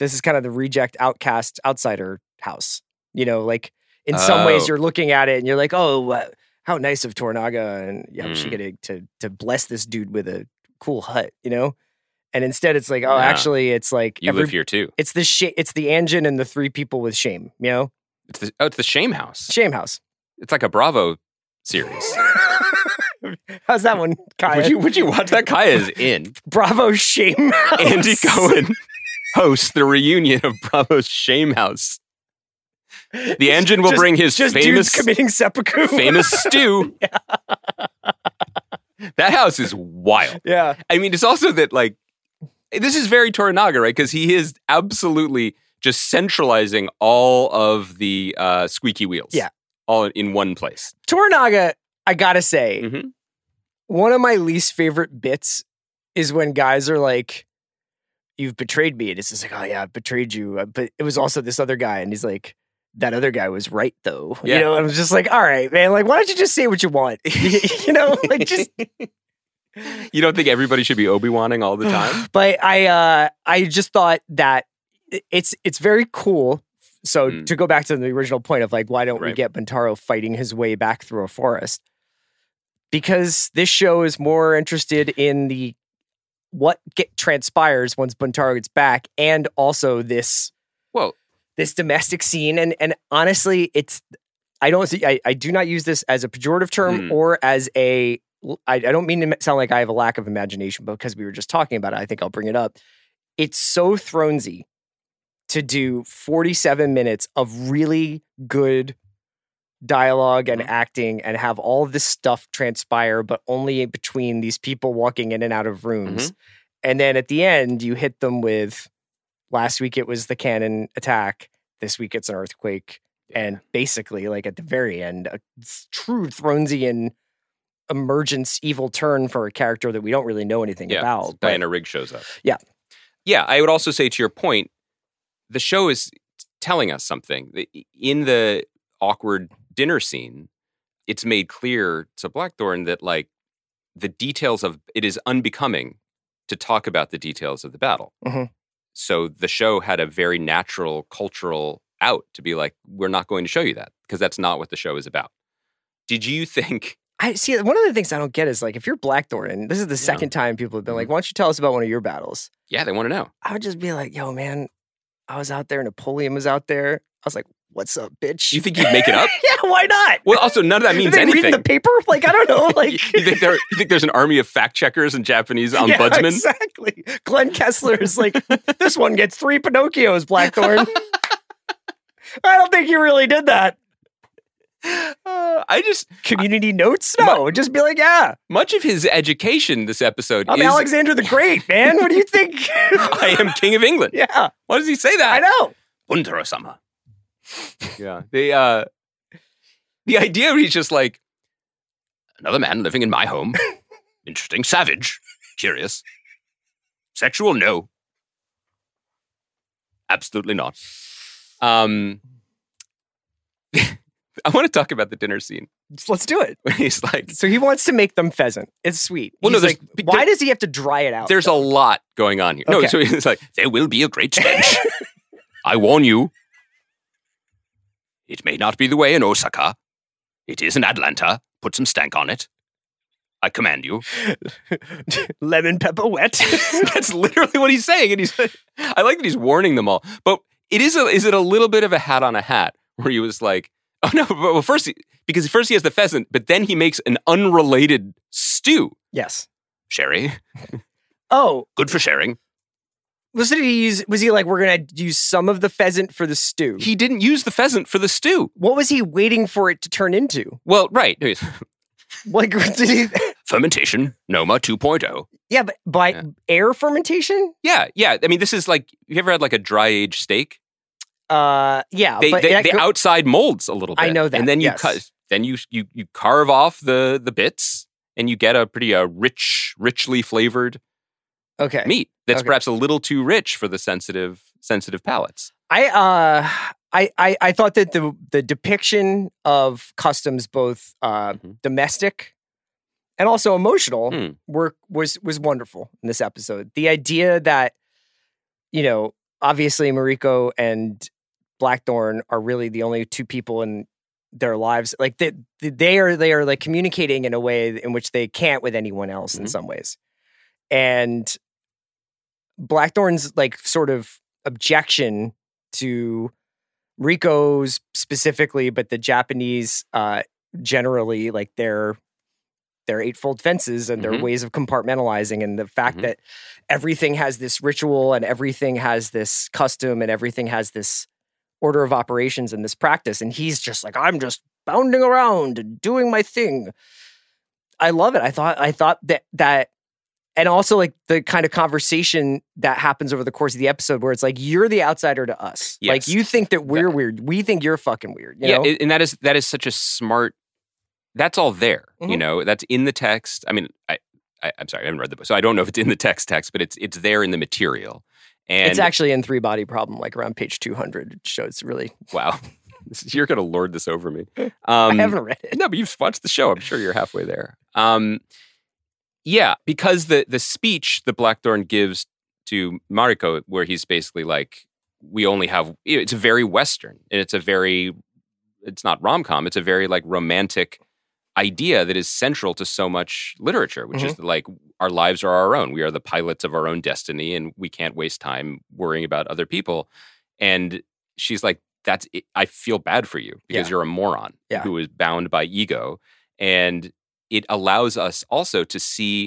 Speaker 2: this is kind of the reject, outcast, outsider house. You know, like in some ways
Speaker 5: Oh.
Speaker 2: you're looking at it and you're like, oh, uh, how nice of Toranaga, and yeah,
Speaker 5: Mm.
Speaker 2: she get to to bless this dude with a cool hut, you know. And instead, it's like, oh,
Speaker 5: Yeah.
Speaker 2: actually, it's like
Speaker 5: You
Speaker 2: every-
Speaker 5: live here too.
Speaker 2: It's the sh- it's the engine and the three people with shame. You know,
Speaker 5: It's the, oh, it's the Shame House.
Speaker 2: Shame House.
Speaker 5: It's like a Bravo series.
Speaker 2: How's that one, Kaya?
Speaker 5: would you would you watch that? Kaya is in.
Speaker 2: Bravo Shame House.
Speaker 5: Andy Cohen hosts the reunion of Bravo's Shame House. The engine will
Speaker 2: Just-
Speaker 5: bring his
Speaker 2: just
Speaker 5: famous
Speaker 2: dudes committing seppuku.
Speaker 5: famous stew. That house is wild.
Speaker 2: Yeah.
Speaker 5: I mean, it's also that like this is very Toranaga, right? Because he is absolutely just centralizing all of the uh, squeaky wheels.
Speaker 2: Yeah.
Speaker 5: All in one place.
Speaker 2: Toranaga, I gotta say,
Speaker 5: Mhm.
Speaker 2: one of my least favorite bits is when guys are like, "You've betrayed me," and it's just like, "Oh yeah, I betrayed you," uh, but it was also this other guy, and he's like, "That other guy was right though."
Speaker 5: Yeah.
Speaker 2: You know, and I was just like, "All right, man, like, why don't you just say what you want?" You know, like just.
Speaker 5: You don't think everybody should be Obi-Wanning all the time?
Speaker 2: But I, uh, I just thought that it's it's very cool. So
Speaker 5: Mm.
Speaker 2: to go back to the original point of like, why don't we
Speaker 5: Right.
Speaker 2: get Buntaro fighting his way back through a forest? Because this show is more interested in the what get, transpires once Buntaro gets back, and also this
Speaker 5: Well,
Speaker 2: this domestic scene. And and honestly, it's I don't see I, I do not use this as a pejorative term
Speaker 5: Mm.
Speaker 2: or as a I, I don't mean to sound like I have a lack of imagination, but because we were just talking about it, I think I'll bring it up. It's so Thronesy to do forty-seven minutes of really good dialogue and
Speaker 5: Mhm.
Speaker 2: acting and have all of this stuff transpire, but only between these people walking in and out of rooms. And then at the end, you hit them with last week it was the cannon attack. This week it's an earthquake. And basically, like at the very end, a true Thronesian emergence evil turn for a character that we don't really know anything
Speaker 5: yeah.
Speaker 2: about. but-
Speaker 5: Diana Rigg shows up.
Speaker 2: Yeah.
Speaker 5: Yeah, I would also say to your point, the show is telling us something. In the awkward dinner scene, it's made clear to Blackthorn that like the details of it is unbecoming to talk about the details of the battle.
Speaker 2: Mhm.
Speaker 5: So the show had a very natural cultural out to be like, we're not going to show you that because that's not what the show is about. Did you think?
Speaker 2: I see. One of the things I don't get is like, if you're Blackthorn, and this is the second time people have been like, why don't you tell us about one of your battles?
Speaker 5: Yeah, they want to know.
Speaker 2: I would just be like, yo, man, I was out there. Napoleon was out there. I was like, what's up, bitch?
Speaker 5: You think you'd make it up?
Speaker 2: Yeah, why not?
Speaker 5: Well, also none of that
Speaker 2: Are
Speaker 5: means
Speaker 2: they
Speaker 5: anything.
Speaker 2: reading the paper? Like, I don't know. Like,
Speaker 5: you think there? You think there's an army of fact checkers and Japanese
Speaker 2: yeah,
Speaker 5: ombudsmen?
Speaker 2: exactly. Glenn Kessler is like, this one gets three Pinocchios, Blackthorn. I don't think you really did that.
Speaker 5: Uh, I just
Speaker 2: Community notes? No, just be like, yeah,
Speaker 5: much of his education this episode
Speaker 2: I'm
Speaker 5: is
Speaker 2: Alexander the Great, man. What do you think?
Speaker 5: I am king of England.
Speaker 2: Yeah,
Speaker 5: Why does he say
Speaker 2: I
Speaker 5: that?
Speaker 2: know.
Speaker 5: Buntaro-sama. Yeah. The uh the idea where he's just like another man living in my home. Interesting. Savage. Curious. Sexual? No. Absolutely not. Um I want to talk about the dinner scene
Speaker 2: Just let's do it.
Speaker 5: when he's like,
Speaker 2: So he wants to make them pheasant. It's sweet.
Speaker 5: Well, no,
Speaker 2: He's
Speaker 5: there's-
Speaker 2: like,
Speaker 5: be-
Speaker 2: why
Speaker 5: there-
Speaker 2: does he have to dry it out?
Speaker 5: there's a lot going on here. No,
Speaker 2: Okay.
Speaker 5: so he's like, there will be a great stench. I warn you. It may not be the way in Osaka. It is in Atlanta. Put some stank on it. I command you.
Speaker 2: lemon pepper wet.
Speaker 5: That's literally what he's saying. And he's I like that he's warning them all. But it is a, is it a little bit of a hat on a hat where he was like, oh no, but well, first, he, because first he has the pheasant, but then he makes an unrelated stew.
Speaker 2: Yes.
Speaker 5: Sherry.
Speaker 2: Oh,
Speaker 5: Good for sharing.
Speaker 2: was it he use, was he like, we're going to use some of the pheasant for the stew?
Speaker 5: He didn't use the pheasant for the stew.
Speaker 2: What was he waiting for it to turn into?
Speaker 5: Well, right.
Speaker 2: Like, did he?
Speaker 5: Fermentation, Noma two point oh.
Speaker 2: Yeah, but by
Speaker 5: Yeah.
Speaker 2: air fermentation?
Speaker 5: Yeah, yeah. I mean, this is like, you ever had like a dry aged steak?
Speaker 2: Uh, yeah.
Speaker 5: They,
Speaker 2: but
Speaker 5: they,
Speaker 2: that
Speaker 5: the
Speaker 2: go-
Speaker 5: outside molds a little bit.
Speaker 2: I know that,
Speaker 5: And then you
Speaker 2: yes.
Speaker 5: cut, then you, you, you carve off the, the bits and you get a pretty uh, rich, richly flavored
Speaker 2: okay.
Speaker 5: meat that's
Speaker 2: Okay.
Speaker 5: perhaps a little too rich for the sensitive, sensitive palates.
Speaker 2: I uh I, I I thought that the the depiction of customs, both uh
Speaker 5: Mhm.
Speaker 2: domestic and also emotional,
Speaker 5: Hmm.
Speaker 2: were was was wonderful in this episode. The idea that, you know, obviously Mariko and Blackthorn are really the only two people in their lives. Like they, they are, they are like communicating in a way in which they can't with anyone else mm-hmm. in some ways. And Blackthorn's like sort of objection to Riko's specifically, but the Japanese uh, generally, like their their eightfold fences and their mm-hmm. ways of compartmentalizing, and the fact mm-hmm. that everything has this ritual and everything has this custom and everything has this order of operations and this practice. And he's just like, I'm just bounding around and doing my thing. I love it. I thought, I thought that, that, and also like the kind of conversation that happens over the course of the episode where it's like, you're the outsider to us.
Speaker 5: Yes.
Speaker 2: Like you think that we're that, weird. We think you're fucking weird. You
Speaker 5: yeah.
Speaker 2: know?
Speaker 5: And that is, that is such a smart, that's all there, mm-hmm. you know, that's in the text. I mean, I, I, I'm sorry, I haven't read the book, so I don't know if it's in the text text, but it's, it's there in the material. And
Speaker 2: it's actually in Three Body Problem, like around page two hundred. It shows really.
Speaker 5: Wow. You're going to lord this over me. Um,
Speaker 2: I haven't read it.
Speaker 5: No, but you've watched the show. I'm sure you're halfway there. Um, yeah, because the the speech that Blackthorn gives to Mariko, where he's basically like, we only have, it's a very Western, and it's a very, it's not rom-com, it's a very like romantic idea that is central to so much literature, which mm-hmm. is that, like, our lives are our own. We are the pilots of our own destiny, and we can't waste time worrying about other people. And she's like, that's it. I feel bad for you because yeah. you're a moron
Speaker 2: yeah.
Speaker 5: who is bound by ego. And it allows us also to see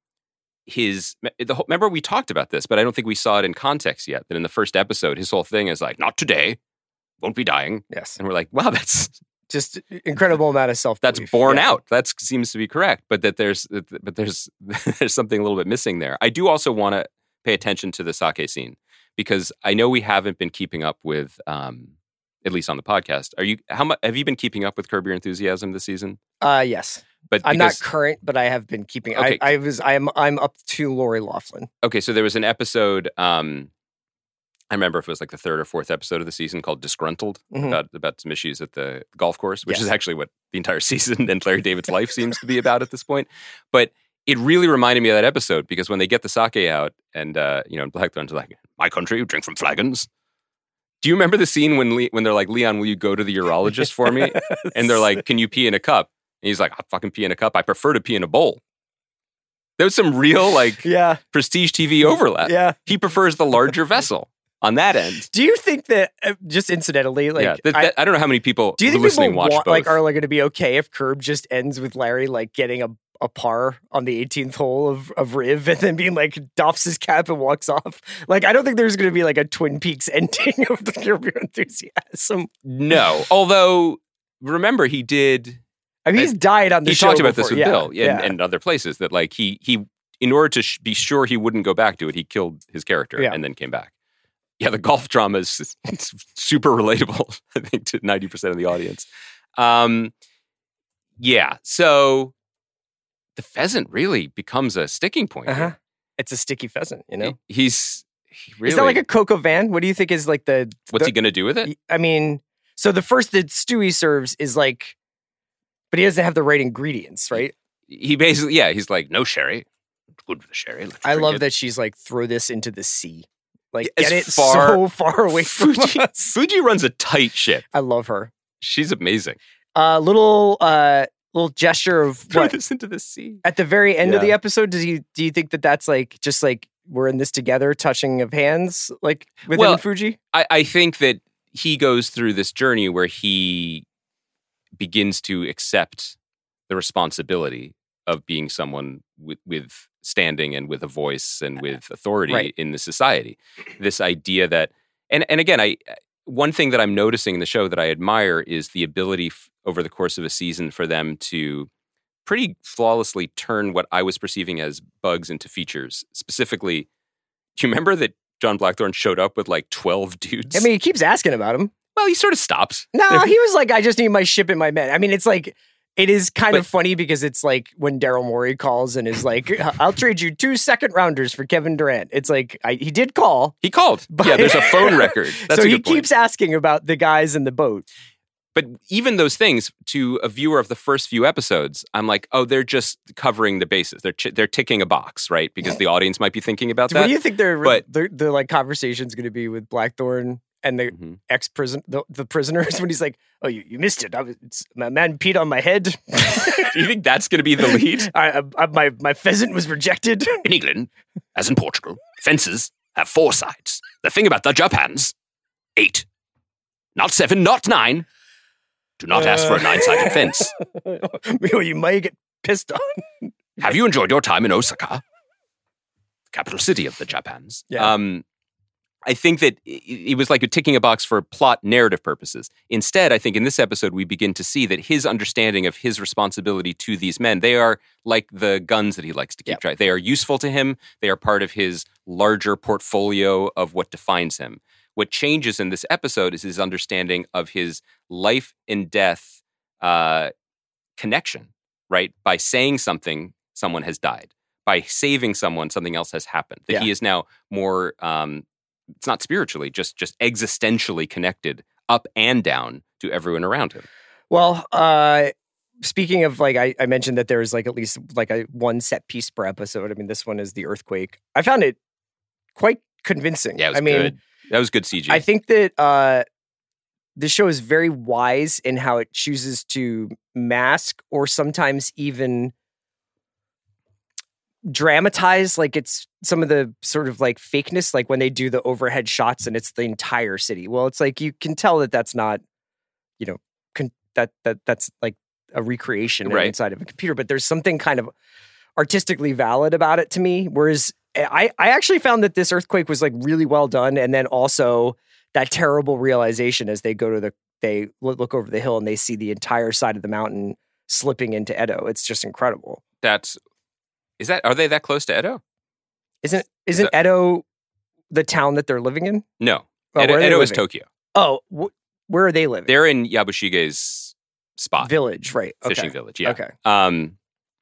Speaker 5: his, the whole, remember we talked about this, but I don't think we saw it in context yet, that in the first episode, his whole thing is like, not today, won't be dying.
Speaker 2: Yes.
Speaker 5: And we're like, wow, that's
Speaker 2: just incredible amount of self-belief.
Speaker 5: That's borne
Speaker 2: yeah.
Speaker 5: out. That seems to be correct. But that there's, but there's, there's something a little bit missing there. I do also want to pay attention to the sake scene, because I know we haven't been keeping up with, um, at least on the podcast. Are you? How much have you been keeping up with Curb Your Enthusiasm this season?
Speaker 2: Uh, yes,
Speaker 5: but
Speaker 2: I'm
Speaker 5: because,
Speaker 2: not current, but I have been keeping.
Speaker 5: Okay.
Speaker 2: I, I was. I'm. I'm up to Lori Loughlin.
Speaker 5: Okay, so there was an episode. Um, I remember if it was like the third or fourth episode of the season called "Disgruntled," mm-hmm. about about some issues at the golf course, which yes. is actually what the entire season and Larry David's life seems to be about at this point. But it really reminded me of that episode, because when they get the sake out, and uh, you know, Blackthorn's like, "My country, you drink from flagons." Do you remember the scene when Le- when they're like, Leon, will you go to the urologist for me? And they're like, can you pee in a cup? And he's like, I'll fucking pee in a cup. I prefer to pee in a bowl. There was some real like
Speaker 2: yeah.
Speaker 5: prestige T V overlap.
Speaker 2: Yeah.
Speaker 5: He prefers the larger vessel on that end.
Speaker 2: Do you think that, uh, just incidentally, like,
Speaker 5: yeah, that, that, I, I don't know how many people
Speaker 2: do you think
Speaker 5: listening
Speaker 2: people
Speaker 5: watch
Speaker 2: want,
Speaker 5: both.
Speaker 2: Like, are like going to be okay if Curb just ends with Larry like getting a a par on the eighteenth hole of, of Riv, and then being like, doffs his cap and walks off? Like, I don't think there's going to be like a Twin Peaks ending of the Curb Your Enthusiasm.
Speaker 5: No. Although, remember, he did...
Speaker 2: I mean, he's uh, died on the
Speaker 5: he
Speaker 2: show
Speaker 5: He talked about
Speaker 2: before.
Speaker 5: this with
Speaker 2: yeah.
Speaker 5: Bill and,
Speaker 2: yeah.
Speaker 5: and other places, that like he, he in order to sh- be sure he wouldn't go back to it, he killed his character
Speaker 2: yeah.
Speaker 5: and then came back. Yeah, the golf drama is super relatable, I think, to ninety percent of the audience. Um, yeah, so... the pheasant really becomes a sticking point.
Speaker 2: Uh-huh. It's a sticky pheasant, you know?
Speaker 5: He, he's he really...
Speaker 2: Is that like a Coq au vin? What do you think is like the...
Speaker 5: What's
Speaker 2: the,
Speaker 5: he going to do with it?
Speaker 2: I mean, so the first that Stewie serves is like... But he doesn't have the right ingredients, right?
Speaker 5: He, he basically... Yeah, he's like, no sherry. It's good for the sherry. Let's
Speaker 2: I love
Speaker 5: it.
Speaker 2: that she's like, throw this into the sea. Like,
Speaker 5: As
Speaker 2: get it
Speaker 5: far,
Speaker 2: so far away from
Speaker 5: Fuji,
Speaker 2: us.
Speaker 5: Fuji runs a tight ship.
Speaker 2: I love her.
Speaker 5: She's amazing.
Speaker 2: A uh, little... uh little gesture of
Speaker 5: throw
Speaker 2: what?
Speaker 5: this into the sea
Speaker 2: at the very end
Speaker 5: yeah.
Speaker 2: of the episode. Does he? Do you think that that's like just like we're in this together, touching of hands, like with
Speaker 5: well,
Speaker 2: him and Fuji?
Speaker 5: I, I think that he goes through this journey where he begins to accept the responsibility of being someone with, with standing and with a voice and with authority
Speaker 2: right.
Speaker 5: in the society. This idea that, and and again, I one thing that I'm noticing in the show that I admire is the ability f- over the course of a season for them to pretty flawlessly turn what I was perceiving as bugs into features. Specifically, do you remember that John Blackthorn showed up with like twelve dudes?
Speaker 2: I mean, he keeps asking about him.
Speaker 5: Well, he sort of stopped.
Speaker 2: No, he was like, I just need my ship and my men. I mean, it's like, it is kind but, of funny because it's like when Daryl Morey calls and is like, I'll trade you two second rounders for Kevin Durant. It's like, I, he did call.
Speaker 5: He called. But, yeah, there's a phone record. That's
Speaker 2: so
Speaker 5: a
Speaker 2: he
Speaker 5: good point.
Speaker 2: keeps asking about the guys in the boat.
Speaker 5: But even those things, to a viewer of the first few episodes, I'm like, oh, they're just covering the bases. They're ch- they're ticking a box, right? Because the audience might be thinking about that.
Speaker 2: What do you think their
Speaker 5: But-
Speaker 2: the, the like conversation's going to be with Blackthorn and the
Speaker 5: Mhm.
Speaker 2: ex prison the, the prisoners when he's like, "Oh, you, you missed it. I was, it's, my man peed on my head.
Speaker 5: Do you think that's going to be the lead?
Speaker 2: I, I, my my pheasant was rejected."
Speaker 5: In England, as in Portugal, fences have four sides. The thing about the Japans, eight. Not seven, not nine. Do not ask for a nine-sided fence.
Speaker 2: Or you might get pissed on.
Speaker 5: Have you enjoyed your time in Osaka, the capital city of the Japans?
Speaker 2: Yeah.
Speaker 5: Um, I think that it, it was like a ticking a box for plot narrative purposes. Instead, I think in this episode, we begin to see that his understanding of his responsibility to these men, they are like the guns that he likes to keep
Speaker 2: Yep.
Speaker 5: track. They are useful to him. They are part of his larger portfolio of what defines him. What changes in this episode is his understanding of his life and death uh, connection, right? By saying something, someone has died. By saving someone, something else has happened. That
Speaker 2: Yeah.
Speaker 5: he is now more, um, it's not spiritually, just just existentially connected up and down to everyone around him.
Speaker 2: Well, uh, speaking of like, I, I mentioned that there's like at least like a one set piece per episode. I mean, this one is the earthquake. I found it quite convincing.
Speaker 5: Yeah, it was
Speaker 2: I mean,
Speaker 5: good. That was good C G.
Speaker 2: I think that uh, this show is very wise in how it chooses to mask or sometimes even dramatize like it's some of the sort of like fakeness, like when they do the overhead shots and it's the entire city. Well, it's like you can tell that that's not, you know, con- that that that's like a recreation
Speaker 5: Right.
Speaker 2: inside of a computer, but there's something kind of artistically valid about it to me. Whereas I, I actually found that this earthquake was like really well done. And then also that terrible realization as they go to the, they look look over the hill and they see the entire side of the mountain slipping into Edo. It's just incredible.
Speaker 5: That's, is that, are they that close to Edo?
Speaker 2: Isn't, isn't
Speaker 5: that-
Speaker 2: Edo the town that they're living in?
Speaker 5: No.
Speaker 2: Oh,
Speaker 5: Edo,
Speaker 2: where are they
Speaker 5: Edo is
Speaker 2: living?
Speaker 5: Tokyo.
Speaker 2: Oh, wh- where are they living?
Speaker 5: They're in Yabushige's spot.
Speaker 2: Village, right. Okay.
Speaker 5: Fishing village, yeah.
Speaker 2: Okay.
Speaker 5: Um,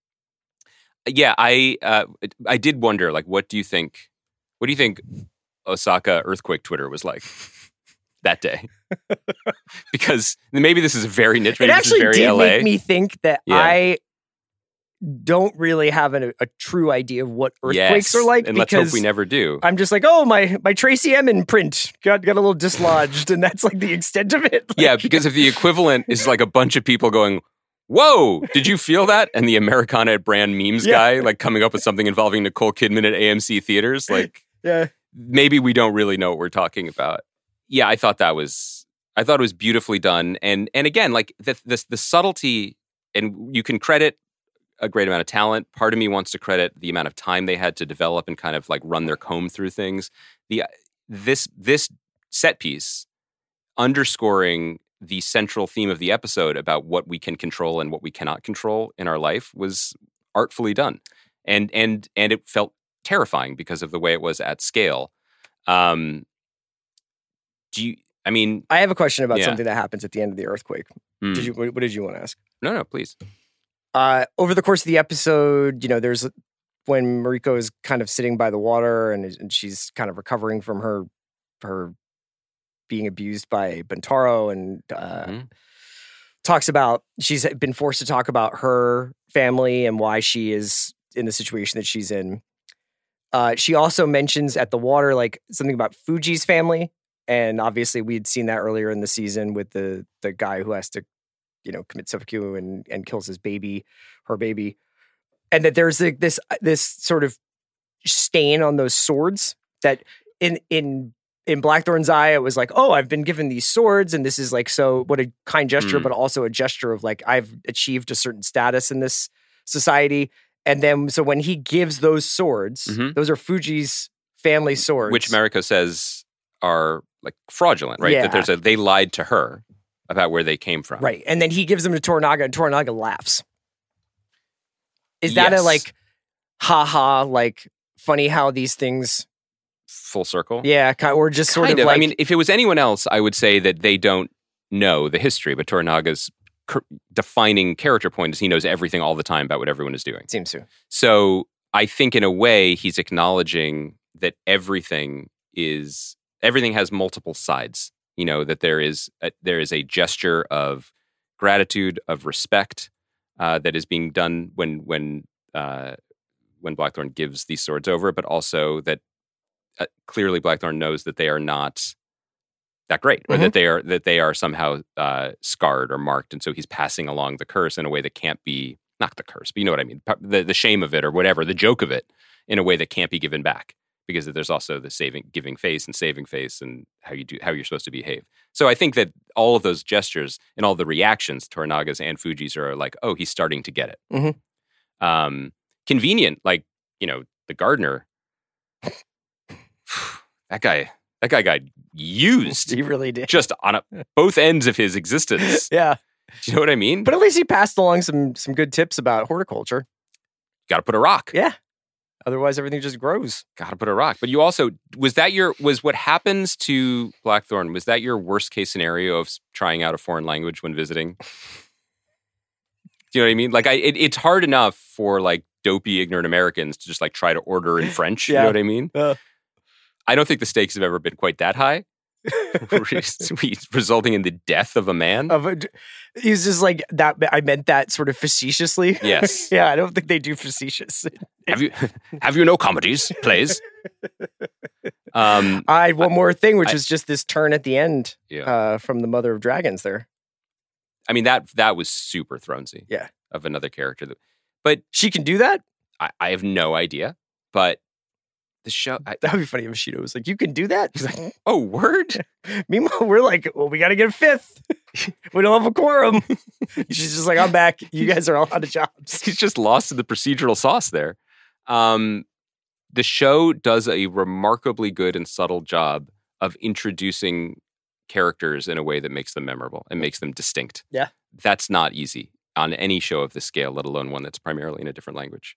Speaker 5: yeah, I uh, I did wonder, like, what do you think? What do you think Osaka earthquake Twitter was like that day? Because maybe this is a very niche.
Speaker 2: It
Speaker 5: Maybe this is
Speaker 2: actually
Speaker 5: very
Speaker 2: did
Speaker 5: L A.
Speaker 2: make me think that
Speaker 5: Yeah.
Speaker 2: I don't really have a, a true idea of what earthquakes
Speaker 5: Yes,
Speaker 2: are like
Speaker 5: and let's
Speaker 2: because
Speaker 5: hope we never do.
Speaker 2: I'm just like, oh, my my Tracy Emin print got got a little dislodged, and that's like the extent of it. Like,
Speaker 5: Yeah, because if the equivalent is like a bunch of people going, "Whoa, did you feel that?" and the Americana brand memes
Speaker 2: Yeah.
Speaker 5: guy like coming up with something involving Nicole Kidman at A M C theaters, like
Speaker 2: yeah,
Speaker 5: maybe we don't really know what we're talking about. Yeah, I thought that was I thought it was beautifully done, and and again, like the the, the subtlety, and you can credit a great amount of talent. Part of me wants to credit the amount of time they had to develop and kind of like run their comb through things. The this this set piece underscoring the central theme of the episode about what we can control and what we cannot control in our life was artfully done, and and and it felt terrifying because of the way it was at scale. Um, do you? I mean,
Speaker 2: I have a question about
Speaker 5: Yeah.
Speaker 2: something that happens at the end of the earthquake.
Speaker 5: mm,
Speaker 2: Did you? What, what did you want to ask?
Speaker 5: no, no, please.
Speaker 2: Uh, over the course of the episode, you know, there's when Mariko is kind of sitting by the water and, and she's kind of recovering from her her being abused by Bentaro and uh,
Speaker 5: Mhm.
Speaker 2: talks about she's been forced to talk about her family and why she is in the situation that she's in. Uh, she also mentions at the water like something about Fuji's family, and obviously we'd seen that earlier in the season with the the guy who has to, you know, commit seppuku and and kills his baby, her baby, and that there's like this this sort of stain on those swords that in in in Blackthorn's eye it was like, oh, I've been given these swords and this is like so what a kind gesture,
Speaker 5: Mm.
Speaker 2: but also a gesture of like I've achieved a certain status in this society. And then so when he gives those swords,
Speaker 5: Mhm.
Speaker 2: those are Fuji's family swords,
Speaker 5: Which Mariko says are like fraudulent, right?
Speaker 2: Yeah.
Speaker 5: That there's a they lied to her about where they came from.
Speaker 2: right? And then he gives them to Toranaga, and Toranaga laughs. Is that a
Speaker 5: Yes.
Speaker 2: like, ha ha, like funny how these things,
Speaker 5: Full circle.
Speaker 2: yeah, ki- or just sort
Speaker 5: kind
Speaker 2: of,
Speaker 5: of.
Speaker 2: like,
Speaker 5: I mean, if it was anyone else, I would say that they don't know the history, but Toranaga's cur- defining character point is he knows everything all the time about what everyone is doing.
Speaker 2: seems to.
Speaker 5: So I think in a way he's acknowledging that everything is everything has multiple sides You know, that there is a, there is a gesture of gratitude, of respect uh, that is being done when when uh, when Blackthorn gives these swords over, but also that uh, clearly Blackthorn knows that they are not that great, or mm-hmm. that they are that they are somehow uh, scarred or marked, and so he's passing along the curse in a way that can't be not the curse, but you know what I mean, the the shame of it or whatever, the joke of it, in a way that can't be given back, because there's also the saving, giving face and saving face, and how you do how you're supposed to behave. So I think that all of those gestures and all the reactions, Toranaga's and Fuji's, are like, oh, he's starting to get it.
Speaker 2: Mm-hmm.
Speaker 5: Um, convenient, like you know, the gardener. that guy. That guy got used.
Speaker 2: He really did.
Speaker 5: Just on a, both ends of his existence.
Speaker 2: Yeah.
Speaker 5: Do you know what I mean?
Speaker 2: But at least he passed along some some good tips about horticulture.
Speaker 5: Got to put a rock.
Speaker 2: Yeah. Otherwise, everything just grows.
Speaker 5: Got to put a rock. But you also, was that your, was what happens to Blackthorn, was that your worst case scenario of trying out a foreign language when visiting? Do you know what I mean? Like, I, it, it's hard enough for like dopey, ignorant Americans to just like try to order in French.
Speaker 2: Yeah.
Speaker 5: You know what I mean?
Speaker 2: Uh.
Speaker 5: I don't think the stakes have ever been quite that high, resulting in the death of a man.
Speaker 2: Of a, he's just like that. I meant that sort of facetiously.
Speaker 5: Yes.
Speaker 2: Yeah, I don't think they do facetious.
Speaker 5: Have you have you no comedies, plays? Um,
Speaker 2: I had one more thing, which
Speaker 5: I,
Speaker 2: was just this turn at the end
Speaker 5: yeah.
Speaker 2: uh, from the Mother of Dragons. There.
Speaker 5: I mean that that was super Thronesy.
Speaker 2: Yeah.
Speaker 5: Of another character, that, but
Speaker 2: she can do that.
Speaker 5: I, I have no idea, but. The show I,
Speaker 2: that would be funny if Shido was like, "You can do that."
Speaker 5: He's like, "Oh, word."
Speaker 2: Meanwhile, we're like, "Well, we got to get a fifth. We don't have a quorum." She's just like, "I'm back. You guys are all out of jobs."
Speaker 5: He's just lost in the procedural sauce there. Um, the show does a remarkably good and subtle job of introducing characters in a way that makes them memorable and makes them distinct.
Speaker 2: Yeah,
Speaker 5: that's not easy on any show of this scale, let alone one that's primarily in a different language.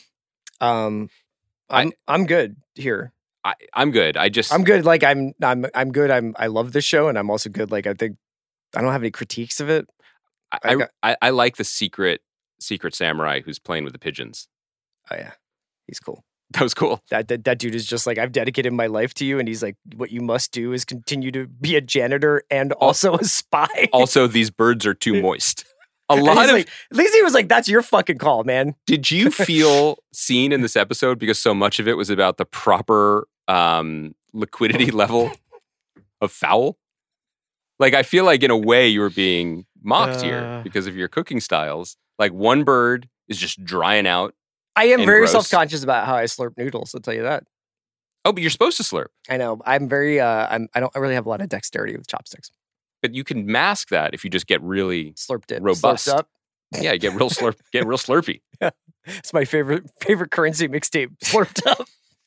Speaker 2: Um. I'm I, I'm good here.
Speaker 5: I, I'm good. I just
Speaker 2: I'm good. Like I'm I'm I'm good. I'm I love this show, and I'm also good. Like I think I don't have any critiques of it.
Speaker 5: I I, got, I, I like the secret secret samurai who's playing with the pigeons.
Speaker 2: Oh yeah, he's cool.
Speaker 5: That was cool.
Speaker 2: That, that that dude is just like, I've dedicated my life to you, and he's like, what you must do is continue to be a janitor and also a spy.
Speaker 5: Also, these birds are too moist. A lot of
Speaker 2: like, at least he was like, that's your fucking call, man.
Speaker 5: Did you feel seen in this episode because so much of it was about the proper um, liquidity level of foul? Like, I feel like in a way you were being mocked uh, here because of your cooking styles. Like, one bird is just drying out.
Speaker 2: I am very
Speaker 5: gross.
Speaker 2: self-conscious about how I slurp noodles, I'll tell you that.
Speaker 5: Oh, but you're supposed to slurp.
Speaker 2: I know. I'm very, uh, I'm, I don't really have a lot of dexterity with chopsticks.
Speaker 5: But you can mask that if you just get really
Speaker 2: slurped it,
Speaker 5: robust.
Speaker 2: Slurped up.
Speaker 5: Yeah, get real slurp, get real slurpy.
Speaker 2: Yeah. It's my favorite favorite currency mixtape. Slurped up.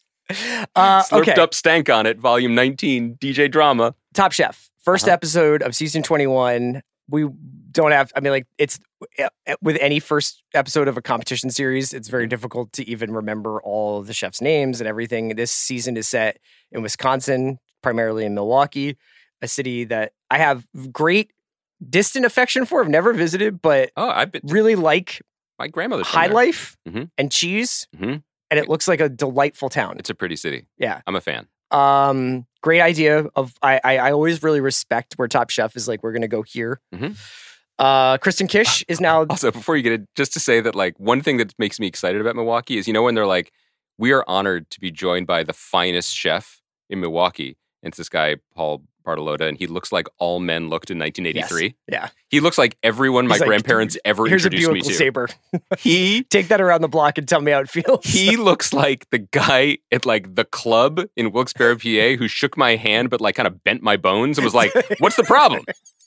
Speaker 2: Uh,
Speaker 5: Slurped
Speaker 2: okay.
Speaker 5: up stank on it, volume nineteen, D J Drama.
Speaker 2: Top Chef. First
Speaker 5: uh-huh.
Speaker 2: episode of season twenty-one. We don't have, I mean, like, it's with any first episode of a competition series, it's very difficult to even remember all of the chefs' names and everything. This season is set in Wisconsin, primarily in Milwaukee, a city that I have great distant affection for. I've never visited, but
Speaker 5: oh, I've been
Speaker 2: really like
Speaker 5: my grandmother's
Speaker 2: high life
Speaker 5: mm-hmm.
Speaker 2: and cheese,
Speaker 5: mm-hmm.
Speaker 2: and it looks like a delightful town.
Speaker 5: It's a pretty city.
Speaker 2: Yeah,
Speaker 5: I'm a fan.
Speaker 2: Um, great idea of I, I I always really respect where Top Chef is like, we're gonna go here.
Speaker 5: Mm-hmm.
Speaker 2: Uh, Kristen Kish is now
Speaker 5: also, before you get it, just to say that like one thing that makes me excited about Milwaukee is, you know, when they're like, we are honored to be joined by the finest chef in Milwaukee. And it's this guy, Paul Bartolotta, and he looks like all men looked in nineteen eighty-three.
Speaker 2: Yes. Yeah.
Speaker 5: He looks like everyone my
Speaker 2: He's like,
Speaker 5: grandparents ever
Speaker 2: here's
Speaker 5: introduced
Speaker 2: a
Speaker 5: me to.
Speaker 2: Saber.
Speaker 5: He
Speaker 2: take that around the block and tell me how it feels.
Speaker 5: He looks like the guy at like the club in Wilkes-Barre, P A, who shook my hand but like kind of bent my bones and was like, "What's the problem?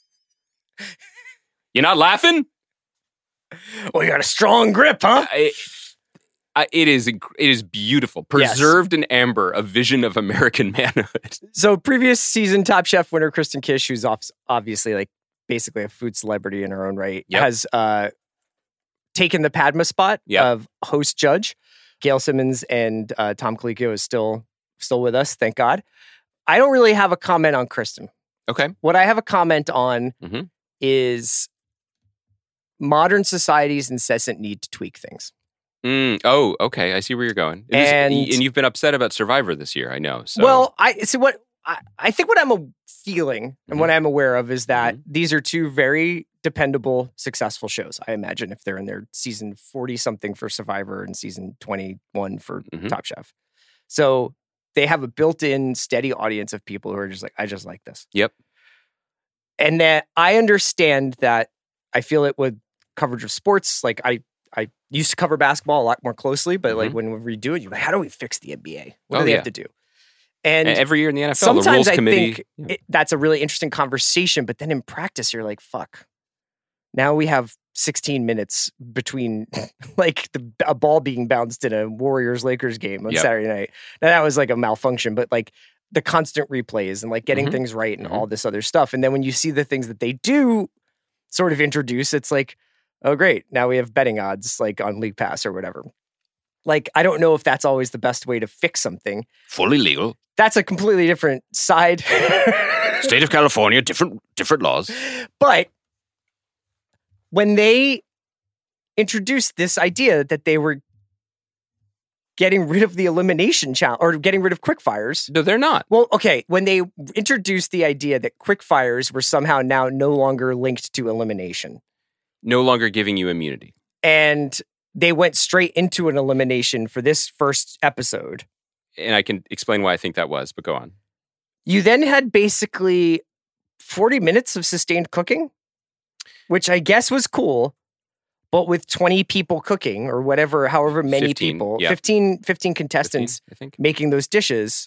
Speaker 5: You're not laughing?
Speaker 2: Well, you got a strong grip, huh?"
Speaker 5: I, I, it is it is beautiful. Preserved yes. in amber, a vision of American manhood.
Speaker 2: So previous season Top Chef winner Kristen Kish, who's obviously like basically a food celebrity in her own right, yep. has uh, taken the Padma spot yep. of host judge. Gail Simmons and uh, Tom Colicchio is still still with us, thank God. I don't really have a comment on Kristen.
Speaker 5: Okay.
Speaker 2: What I have a comment on
Speaker 5: mm-hmm.
Speaker 2: is modern society's incessant need to tweak things.
Speaker 5: Mm, oh, okay. I see where you're going. And,
Speaker 2: and,
Speaker 5: this, and you've been upset about Survivor this year, I know. So.
Speaker 2: Well, I see what I, I think what I'm a feeling and
Speaker 5: Mm-hmm.
Speaker 2: what I'm aware of is that
Speaker 5: Mhm.
Speaker 2: these are two very dependable, successful shows. I imagine if they're in their season forty something for Survivor and season twenty-one for
Speaker 5: Mhm.
Speaker 2: Top Chef. So they have a built-in steady audience of people who are just like, I just like this.
Speaker 5: Yep.
Speaker 2: And that I understand that I feel it with coverage of sports. Like I, I used to cover basketball a lot more closely, but like
Speaker 5: Mhm.
Speaker 2: when we do it, you're like, how do we fix the N B A? What do
Speaker 5: Oh,
Speaker 2: they
Speaker 5: yeah.
Speaker 2: have to do? And
Speaker 5: And every year in the N F L, the
Speaker 2: sometimes
Speaker 5: rules
Speaker 2: I
Speaker 5: committee.
Speaker 2: think
Speaker 5: yeah.
Speaker 2: it, that's a really interesting conversation, but then in practice, you're like, fuck. Now we have sixteen minutes between like the, a ball being bounced in a Warriors-Lakers game on
Speaker 5: Yep.
Speaker 2: Saturday night. Now that was like a malfunction, but like the constant replays and like getting
Speaker 5: Mhm.
Speaker 2: things right and
Speaker 5: Mhm.
Speaker 2: all this other stuff. And then when you see the things that they do sort of introduce, it's like, oh, great. Now we have betting odds like on League Pass or whatever. Like, I don't know if that's always the best way to fix something.
Speaker 5: Fully legal.
Speaker 2: That's a completely different side.
Speaker 5: State of California, different different laws.
Speaker 2: But when they introduced this idea that they were getting rid of the elimination challenge or getting rid of quickfires.
Speaker 5: No, they're not.
Speaker 2: Well, okay, when they introduced the idea that quickfires were somehow now no longer linked to elimination,
Speaker 5: No longer giving you immunity.
Speaker 2: and they went straight into an elimination for this first episode.
Speaker 5: And I can explain why I think that was, but go on.
Speaker 2: You then had basically forty minutes of sustained cooking, which I guess was cool, but with twenty people cooking or whatever, however many
Speaker 5: fifteen,
Speaker 2: people,
Speaker 5: yeah.
Speaker 2: fifteen, fifteen contestants
Speaker 5: fifteen, I think.
Speaker 2: making those dishes.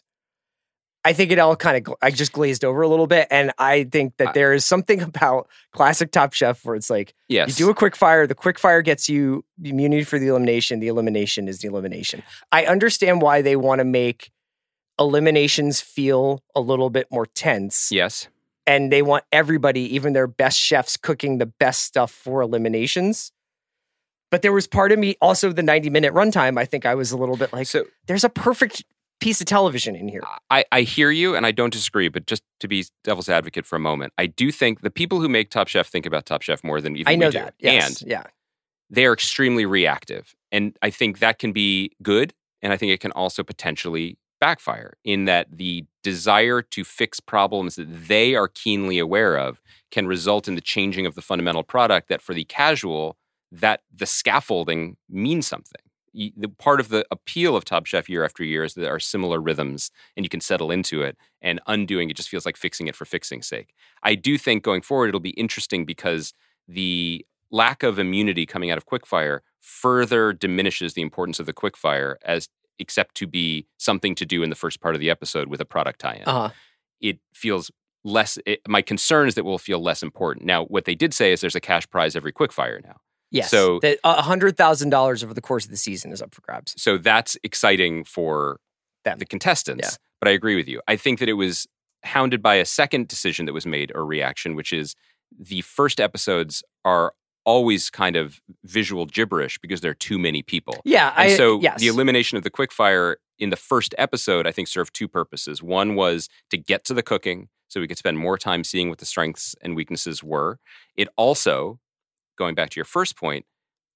Speaker 2: I think it all kind of, I just glazed over a little bit. And I think that
Speaker 5: I-
Speaker 2: there is something about classic Top Chef where it's like,
Speaker 5: Yes.
Speaker 2: you do a quick fire, the quick fire gets you immunity for the elimination, the elimination is the elimination. I understand why they want to make eliminations feel a little bit more tense.
Speaker 5: Yes.
Speaker 2: And they want everybody, even their best chefs, cooking the best stuff for eliminations. But there was part of me, also the ninety minute runtime, I think I was a little bit like,
Speaker 5: So
Speaker 2: there's a perfect piece of television in here.
Speaker 5: I, I hear you and I don't disagree, but just to be devil's advocate for a moment, I do think the people who make Top Chef think about Top Chef more than even
Speaker 2: I know
Speaker 5: we do.
Speaker 2: that. Yes.
Speaker 5: And
Speaker 2: yeah.
Speaker 5: they are extremely reactive. And I think that can be good. And I think it can also potentially backfire in that the desire to fix problems that they are keenly aware of can result in the changing of the fundamental product that for the casual, that the scaffolding means something. You, the part of the appeal of Top Chef year after year is that there are similar rhythms and you can settle into it, and undoing it just feels like fixing it for fixing's sake. I do think going forward, it'll be interesting because the lack of immunity coming out of quickfire further diminishes the importance of the quickfire as except to be something to do in the first part of the episode with a product tie-in.
Speaker 2: Uh-huh.
Speaker 5: It feels less, it, my concern is that it will feel less important. Now, what they did say is there's a cash prize every quickfire now.
Speaker 2: Yes.
Speaker 5: So-
Speaker 2: that one hundred thousand dollars over the course of the season is up for grabs.
Speaker 5: So that's exciting for
Speaker 2: Them.
Speaker 5: the contestants.
Speaker 2: Yeah.
Speaker 5: But I agree with you. I think that it was hounded by a second decision that was made or reaction, which is the first episodes are always kind of visual gibberish because there are too many people.
Speaker 2: Yeah.
Speaker 5: And
Speaker 2: I,
Speaker 5: so
Speaker 2: yes.
Speaker 5: the elimination of the quickfire in the first episode, I think, served two purposes. One was to get to the cooking so we could spend more time seeing what the strengths and weaknesses were. It also, going back to your first point,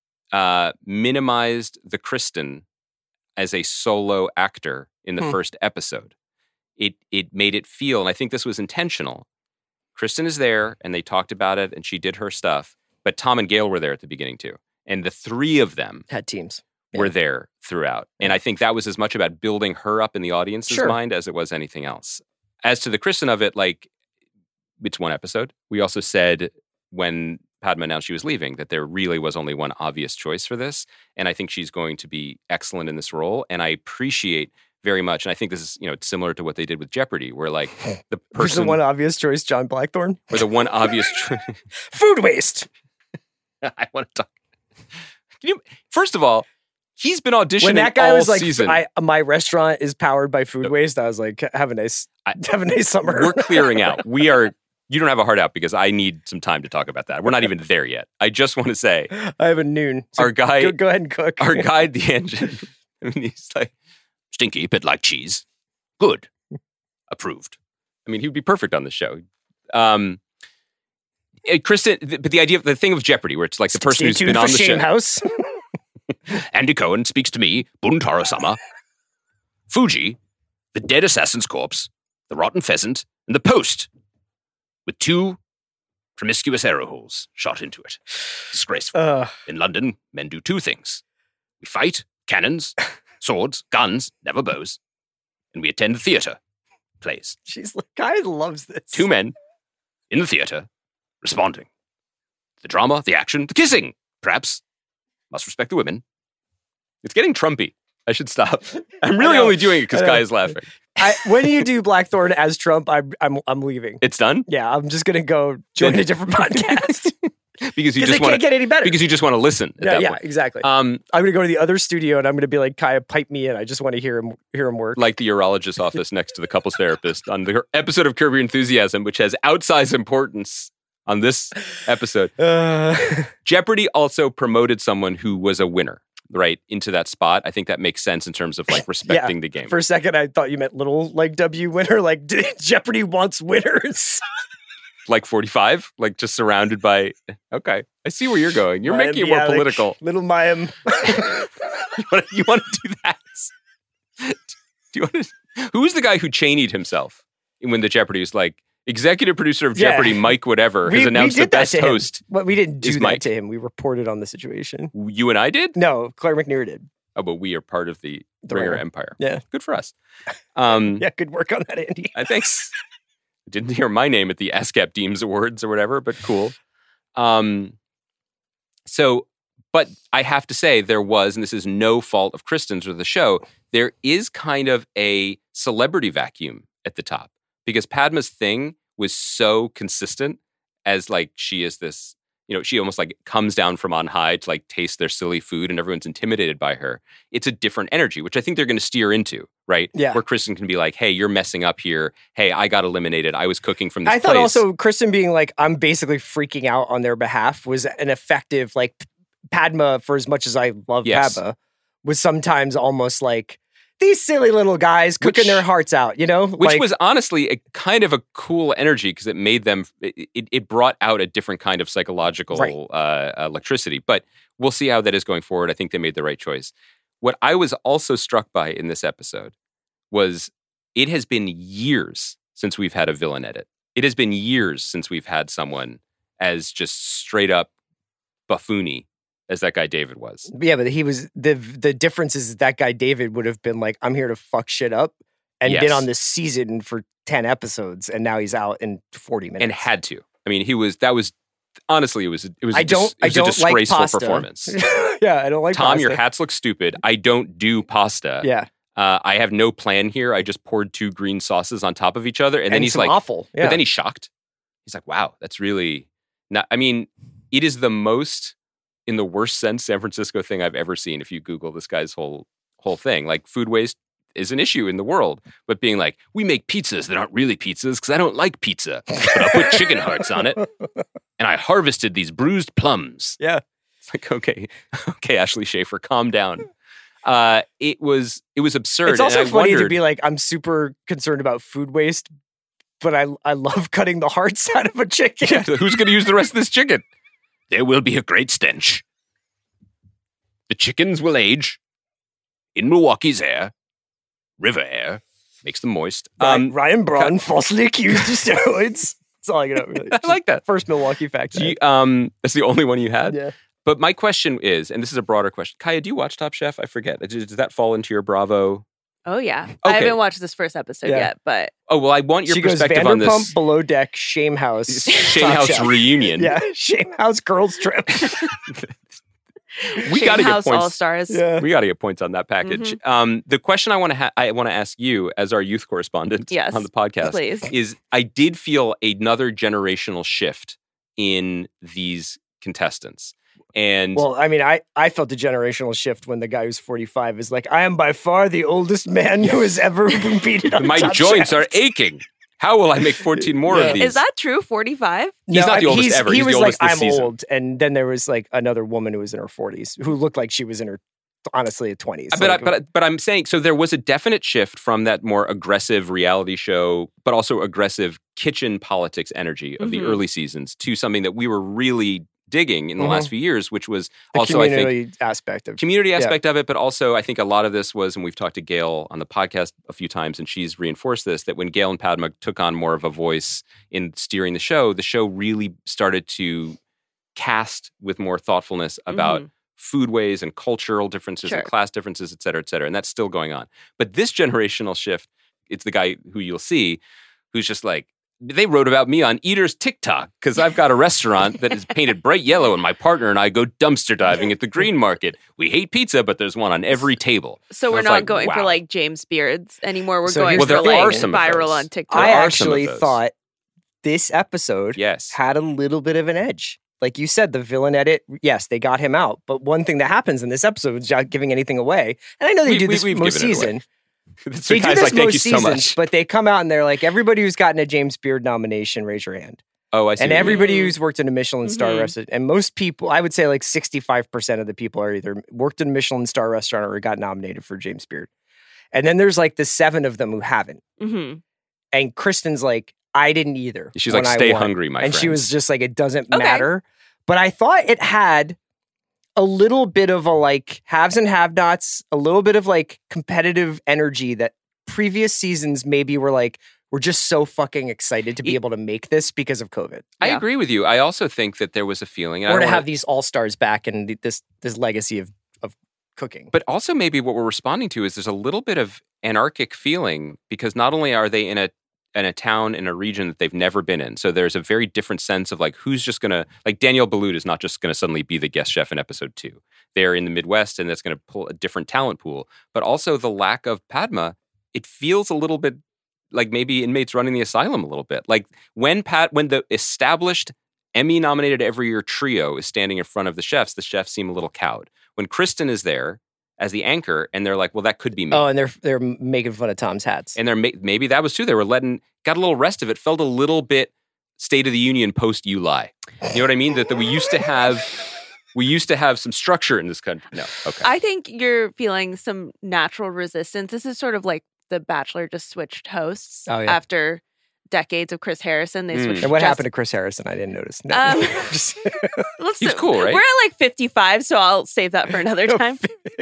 Speaker 5: uh, minimized the Kristen as a solo actor in the
Speaker 2: Hmm.
Speaker 5: first episode. It it made it feel, and I think this was intentional. Kristen is there, and they talked about it, and she did her stuff. But Tom and Gail were there at the beginning too, and the three of them
Speaker 2: had teams. Yeah.
Speaker 5: were there throughout. And I think that was as much about building her up in the audience's
Speaker 2: Sure.
Speaker 5: mind as it was anything else. As to the Kristen of it, like, it's one episode. We also said when Padma announced she was leaving that there really was only one obvious choice for this. And I think she's going to be excellent in this role. And I appreciate very much, and I think this is, you know, it's similar to what they did with Jeopardy, where like the
Speaker 2: Who's the
Speaker 5: person,
Speaker 2: one obvious choice, John Blackthorne?
Speaker 5: or the one obvious choice.
Speaker 2: Food waste.
Speaker 5: I want to talk. Can you, first of all, he's been auditioning
Speaker 2: When that guy
Speaker 5: all
Speaker 2: was like,
Speaker 5: season.
Speaker 2: I, my restaurant is powered by food waste, I was like, have a nice,
Speaker 5: I-
Speaker 2: have a nice summer.
Speaker 5: We're clearing out. We are, you don't have a heart out because I need some time to talk about that. We're not even there yet. I just want to say,
Speaker 2: I have a noon. So
Speaker 5: our guy,
Speaker 2: go, go ahead and cook.
Speaker 5: our guide, the engine, I mean, he's like, stinky, bit like cheese. Good. Approved. I mean, he would be perfect on the show. Um, eh, Kristen, th- but the idea of the thing of Jeopardy, where it's like the person
Speaker 2: Stay
Speaker 5: who's
Speaker 2: tuned
Speaker 5: been
Speaker 2: for
Speaker 5: on the
Speaker 2: Shame
Speaker 5: show.
Speaker 2: House.
Speaker 5: Andy Cohen speaks to me, Buntaro-sama. Fuji, the dead assassin's corpse, the rotten pheasant, and the post with two promiscuous arrow holes shot into it. Disgraceful.
Speaker 2: Uh,
Speaker 5: In London, men do two things. We fight, cannons, swords, guns, never bows, and we attend the theatre, plays.
Speaker 2: she's like, guy loves this.
Speaker 5: Two men in the theatre responding. The drama, the action, the kissing, perhaps. Must respect the women. It's getting Trumpy. I should stop. I'm really
Speaker 2: know.
Speaker 5: only doing it because
Speaker 2: I know.
Speaker 5: Guy is laughing.
Speaker 2: I, when you do Blackthorn as Trump, I'm I'm I'm leaving.
Speaker 5: It's done?
Speaker 2: Yeah, I'm just gonna go join a different podcast
Speaker 5: Because you
Speaker 2: because
Speaker 5: just
Speaker 2: it
Speaker 5: want
Speaker 2: can't get any better.
Speaker 5: because you just want to listen at
Speaker 2: yeah,
Speaker 5: that
Speaker 2: yeah,
Speaker 5: point.
Speaker 2: exactly.
Speaker 5: Um,
Speaker 2: I'm gonna go to the other studio and I'm gonna be like, Kaya, pipe me in. I just want to hear him hear him work.
Speaker 5: like the urologist's office next to the couples therapist on the episode of Curb Your Enthusiasm, which has outsized importance on this episode.
Speaker 2: Uh,
Speaker 5: Jeopardy also promoted someone who was a winner, right, into that spot. I think that makes sense in terms of like respecting the game.
Speaker 2: for a second, I thought you meant little like W winner. Like Jeopardy wants winners.
Speaker 5: Like forty-five, like just surrounded by. Okay, I see where you're going. You're
Speaker 2: Mayam
Speaker 5: making it more
Speaker 2: Bialik,
Speaker 5: political.
Speaker 2: Little Mayim.
Speaker 5: You want to, you want to do that? Do you want to? Who's the guy who Cheney'd himself when the Jeopardy was like executive producer of
Speaker 2: Yeah.
Speaker 5: Jeopardy, Mike whatever,
Speaker 2: We-
Speaker 5: has
Speaker 2: we
Speaker 5: announced the
Speaker 2: did that
Speaker 5: best
Speaker 2: to him.
Speaker 5: host.
Speaker 2: But we didn't do
Speaker 5: is
Speaker 2: that
Speaker 5: Mike.
Speaker 2: to him. We reported on the situation.
Speaker 5: You and I did.
Speaker 2: No, Claire McNear did.
Speaker 5: Oh, but we are part of the,
Speaker 2: The
Speaker 5: Ringer
Speaker 2: Ringer.
Speaker 5: Empire.
Speaker 2: Yeah.
Speaker 5: Good for us. Um,
Speaker 2: Yeah, good work on that, Andy.
Speaker 5: I thanks. I didn't hear my name at the ASCAP Deems Awards or whatever, but cool. Um, so, but I have to say there was, and this is no fault of Kristen's or the show, there is kind of a celebrity vacuum at the top because Padma's thing was so consistent as like she is this, you know, she almost like comes down from on high to like taste their silly food and everyone's intimidated by her. It's a different energy, which I think they're going to steer into, right?
Speaker 2: Yeah.
Speaker 5: Where Kristen can be like, hey, you're messing up here. Hey, I got eliminated. I was cooking from this
Speaker 2: I thought
Speaker 5: place.
Speaker 2: also Kristen being like, I'm basically freaking out on their behalf was an effective, like Padma, for as much as I love
Speaker 5: Yes.
Speaker 2: Padma, was sometimes almost like these silly little guys cooking
Speaker 5: Which-
Speaker 2: their hearts out, you know?
Speaker 5: Which
Speaker 2: Like,
Speaker 5: was honestly a kind of a cool energy because it made them, it, it, it brought out a different kind of psychological
Speaker 2: Right.
Speaker 5: uh, electricity. But we'll see how that is going forward. I think they made the right choice. What I was also struck by in this episode was it has been years since we've had a villain edit. It has been years since we've had someone as just straight up buffoony as that guy David was.
Speaker 2: yeah, but he was, the the difference is that guy David would have been like, I'm here to fuck shit up and
Speaker 5: Yes.
Speaker 2: been on this season for ten episodes and now he's out in forty minutes.
Speaker 5: And had to. I mean, he was, that was, honestly, it was, it was,
Speaker 2: I
Speaker 5: a dis-
Speaker 2: don't,
Speaker 5: it
Speaker 2: I
Speaker 5: was
Speaker 2: don't
Speaker 5: a disgraceful
Speaker 2: like pasta.
Speaker 5: performance.
Speaker 2: Yeah, I don't like
Speaker 5: Tom,
Speaker 2: pasta.
Speaker 5: your hats look stupid. I don't do pasta.
Speaker 2: Yeah.
Speaker 5: Uh, I have no plan here. I just poured two green sauces on top of each other. And, then he's
Speaker 2: some
Speaker 5: like,
Speaker 2: awful. Yeah.
Speaker 5: but then he's shocked. He's like, wow, that's really not, I mean, it is the most, in the worst sense, San Francisco thing I've ever seen. If you Google this guy's whole, whole thing, like food waste is an issue in the world, but being like, we make pizzas that aren't really pizzas because I don't like pizza, but I'll put chicken hearts on it. And I harvested these bruised plums.
Speaker 2: Yeah.
Speaker 5: It's like, okay, okay, Ashley Schaefer, calm down. Uh, it was it was absurd.
Speaker 2: It's also
Speaker 5: and I
Speaker 2: funny to
Speaker 5: wondered-
Speaker 2: be like, I'm super concerned about food waste, but I I love cutting the hearts out of a chicken.
Speaker 5: Yeah, who's going to use the rest of this chicken? There will be a great stench. The chickens will age in Milwaukee's air, river air, makes them moist.
Speaker 2: Um,
Speaker 5: Um,
Speaker 2: Ryan Braun falsely accused of steroids. That's all I know. Really.
Speaker 5: I like that.
Speaker 2: First Milwaukee fact.
Speaker 5: Do you- um, that's the only one you had.
Speaker 2: Yeah.
Speaker 5: But my question is, and this is a broader question, Kaya, do you watch Top Chef? I forget. Does, does that fall into your Bravo?
Speaker 6: Oh, yeah. I
Speaker 5: Okay.
Speaker 6: haven't watched this first episode
Speaker 2: Yeah.
Speaker 6: yet, but
Speaker 5: Oh well, I want your
Speaker 2: She goes
Speaker 5: perspective on
Speaker 2: Vanderpump,
Speaker 5: this.
Speaker 2: Below Deck, Shame House,
Speaker 5: Shane
Speaker 2: Top
Speaker 5: House
Speaker 2: Chef.
Speaker 5: reunion.
Speaker 2: Yeah, Shame House Girls Trip.
Speaker 5: we
Speaker 6: Shame
Speaker 5: got to get
Speaker 6: House All
Speaker 5: points.
Speaker 6: Stars.
Speaker 2: Yeah.
Speaker 5: We got to get points on that package.
Speaker 6: Mm-hmm.
Speaker 5: Um, the question I want to ha- I want to ask you as our youth correspondent
Speaker 6: Yes,
Speaker 5: on the podcast
Speaker 6: please.
Speaker 5: is: I did feel another generational shift in these contestants, and
Speaker 2: Well, I mean, I, I felt a generational shift when the guy who's forty-five is like, I am by far the oldest man who has ever competed on
Speaker 5: my
Speaker 2: Top
Speaker 5: joints
Speaker 2: Chef.
Speaker 5: are aching. How will I make fourteen more
Speaker 2: Yeah.
Speaker 5: of these?
Speaker 6: Is that true? forty-five?
Speaker 5: He's not the
Speaker 2: I-
Speaker 5: oldest
Speaker 2: he's-
Speaker 5: ever.
Speaker 2: He
Speaker 5: He's the
Speaker 2: was
Speaker 5: oldest
Speaker 2: like,
Speaker 5: this
Speaker 2: I'm
Speaker 5: season.
Speaker 2: old. And then there was like another woman who was in her forties who looked like she was in her, honestly, twenties.
Speaker 5: But, I,
Speaker 2: Like,
Speaker 5: but, I- but I'm saying, so there was a definite shift from that more aggressive reality show, but also aggressive kitchen politics energy of the
Speaker 6: Mhm.
Speaker 5: early seasons to something that we were really digging in the
Speaker 2: Mhm.
Speaker 5: last few years, which was
Speaker 2: The
Speaker 5: also, I think,
Speaker 2: community aspect of
Speaker 5: community aspect of it, but also I think a lot of this was, and we've talked to Gail on the podcast a few times, and she's reinforced this, that when Gail and Padma took on more of a voice in steering the show, the show really started to cast with more thoughtfulness about
Speaker 6: Mhm.
Speaker 5: foodways and cultural differences
Speaker 6: Sure.
Speaker 5: and class differences, et cetera, et cetera. And that's still going on. But this generational shift, it's the guy who you'll see who's just like, they wrote about me on Eater's TikTok because I've got a restaurant that is painted bright yellow and my partner and I go dumpster diving at the Green Market. We hate pizza, but there's one on every table.
Speaker 6: So
Speaker 5: And
Speaker 6: we're
Speaker 5: I was
Speaker 6: not
Speaker 5: like,
Speaker 6: going for
Speaker 5: wow.
Speaker 6: like James Beards anymore. We're
Speaker 2: So
Speaker 6: going
Speaker 2: here's
Speaker 6: for
Speaker 2: the
Speaker 5: Well, there
Speaker 6: like
Speaker 5: are some of
Speaker 6: viral
Speaker 5: those.
Speaker 6: on TikTok.
Speaker 2: I
Speaker 5: There are some of
Speaker 2: actually
Speaker 5: those.
Speaker 2: thought this episode
Speaker 5: Yes.
Speaker 2: had a little bit of an edge. Like you said, the villain edit, yes, they got him out. But one thing that happens in this episode, without giving anything away, and I know they
Speaker 5: We-
Speaker 2: do
Speaker 5: we-
Speaker 2: this
Speaker 5: we've
Speaker 2: most
Speaker 5: given it away.
Speaker 2: season.
Speaker 5: It's
Speaker 2: They
Speaker 5: the
Speaker 2: do
Speaker 5: guy's
Speaker 2: this
Speaker 5: like, thank
Speaker 2: most
Speaker 5: you so
Speaker 2: seasons,
Speaker 5: much.
Speaker 2: but they come out and they're like, everybody who's gotten a James Beard nomination, raise your hand.
Speaker 5: Oh, I see.
Speaker 2: And
Speaker 5: what you mean.
Speaker 2: everybody who's worked in a Michelin star
Speaker 6: Mhm.
Speaker 2: restaurant, and most people, I would say like sixty-five percent of the people are either worked in a Michelin star restaurant or got nominated for James Beard. And then there's like the seven of them who haven't.
Speaker 6: hmm
Speaker 2: And Kristen's like, I didn't either.
Speaker 5: She's
Speaker 2: when
Speaker 5: like,
Speaker 2: I
Speaker 5: stay
Speaker 2: won."
Speaker 5: hungry, my
Speaker 2: And
Speaker 5: friends.
Speaker 2: she was just like, it doesn't
Speaker 6: Okay.
Speaker 2: matter. But I thought it had a little bit of a like haves and have-nots, a little bit of like competitive energy that previous seasons maybe were like, we're just so fucking excited to be
Speaker 5: It-
Speaker 2: able to make this because of COVID.
Speaker 5: I
Speaker 6: Yeah.
Speaker 5: agree with you. I also think that there was a feeling, and I
Speaker 2: Or to
Speaker 5: don't
Speaker 2: have
Speaker 5: wanna-
Speaker 2: these all-stars back and th- this this legacy of of cooking.
Speaker 5: But also maybe what we're responding to is there's a little bit of anarchic feeling because not only are they in a in a town in a region that they've never been in, so there's a very different sense of like who's just gonna like Danielle Boulud is not just gonna suddenly be the guest chef in episode two. They're in the Midwest and that's gonna pull a different talent pool. But also the lack of Padma, it feels a little bit like maybe inmates running the asylum a little bit. Like when Pat when the established Emmy nominated every year trio is standing in front of the chefs, the chefs seem a little cowed. When Kristen is there as the anchor, and they're like, "Well, that could be me,"
Speaker 2: Oh, and they're they're making fun of Tom's hats.
Speaker 5: and they're ma- maybe that was too. They were letting got a little rest of it. Felt a little bit State of the Union post You Lie. You know what I mean? That, that we used to have. We used to have some structure in this country. No, okay.
Speaker 6: I think you're feeling some natural resistance. This is sort of like The Bachelor just switched hosts
Speaker 2: Oh, yeah.
Speaker 6: after decades of Chris Harrison. They
Speaker 5: Mm.
Speaker 6: switched.
Speaker 2: and what
Speaker 6: Jess-
Speaker 2: happened to Chris Harrison? I didn't notice. No.
Speaker 6: Um,
Speaker 2: Just-
Speaker 6: Let's
Speaker 5: He's cool, right?
Speaker 6: We're at like fifty-five, so I'll save that for another time.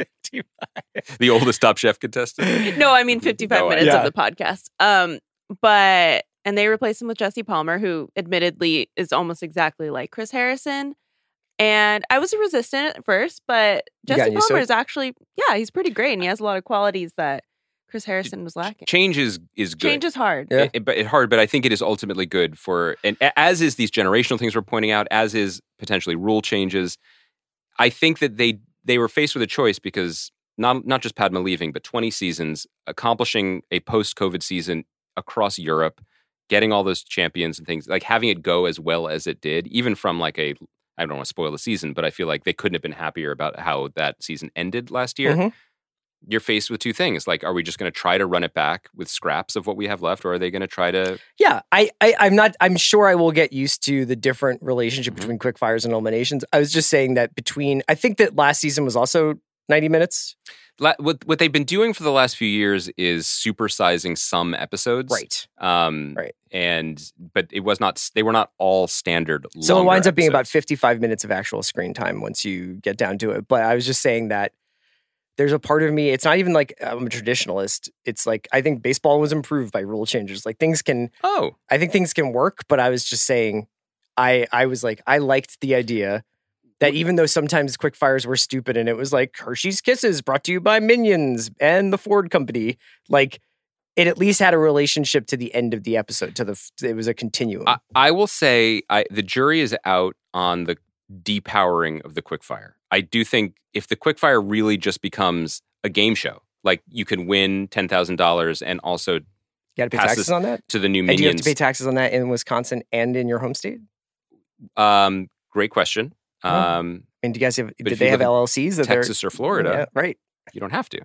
Speaker 5: The oldest Top Chef contestant.
Speaker 6: No, I mean fifty-five
Speaker 5: No, I-
Speaker 6: minutes
Speaker 2: Yeah.
Speaker 6: of the podcast. Um, but and they replaced him with Jesse Palmer, who admittedly is almost exactly like Chris Harrison. And I was resistant at first, but
Speaker 2: You got
Speaker 6: Jesse
Speaker 2: used to
Speaker 6: Palmer
Speaker 2: it?
Speaker 6: is actually, yeah, he's pretty great, and he has a lot of qualities that Chris Harrison was lacking.
Speaker 5: Change is is good.
Speaker 6: Change is hard.
Speaker 2: Yeah.
Speaker 5: It, it- but it's hard, but I think it is ultimately good for, and a- as is these generational things we're pointing out, as is potentially rule changes. I think that they they were faced with a choice because not not just Padma leaving, but twenty seasons, accomplishing a post-COVID season across Europe, getting all those champions and things, like having it go as well as it did, even from like a, I don't want to spoil the season, but I feel like they couldn't have been happier about how that season ended last year.
Speaker 2: Mhm.
Speaker 5: You're faced with two things. Like, are we just going to try to run it back with scraps of what we have left, or are they going to try to?
Speaker 2: Yeah, I, I, I'm not. I'm sure I will get used to the different relationship
Speaker 5: Mhm.
Speaker 2: between quick fires and eliminations. I was just saying that between. I think that last season was also ninety minutes.
Speaker 5: La- What what they've been doing for the last few years is supersizing some episodes,
Speaker 2: Right.
Speaker 5: Um,
Speaker 2: Right.
Speaker 5: And but it was not. They were not all standard.
Speaker 2: So it
Speaker 5: longer
Speaker 2: winds up being about
Speaker 5: episodes.
Speaker 2: fifty-five minutes of actual screen time once you get down to it. But I was just saying that there's a part of me. It's not even like I'm a traditionalist. It's like I think baseball was improved by rule changes. Like things can.
Speaker 5: Oh,
Speaker 2: I think things can work, but I was just saying, I I was like, I liked the idea that even though sometimes quick fires were stupid and it was like Hershey's Kisses brought to you by Minions and the Ford Company, like it at least had a relationship to the end of the episode. To the f- it was a continuum.
Speaker 5: I, I will say I, the jury is out on the depowering of the quickfire. I do think if the quickfire really just becomes a game show, like you can win ten thousand dollars and also
Speaker 2: you got to pay
Speaker 5: passes
Speaker 2: taxes on that.
Speaker 5: to the new
Speaker 2: And do you have
Speaker 5: minions.
Speaker 2: to pay taxes on that in Wisconsin and in your home state?
Speaker 5: um, great question.
Speaker 2: Oh.
Speaker 5: Um,
Speaker 2: And do you guys have?
Speaker 5: But
Speaker 2: Did
Speaker 5: if
Speaker 2: they
Speaker 5: you
Speaker 2: have
Speaker 5: live in
Speaker 2: L L Cs that
Speaker 5: Texas or
Speaker 2: they're
Speaker 5: Florida,
Speaker 2: Yeah, right.
Speaker 5: you don't have to.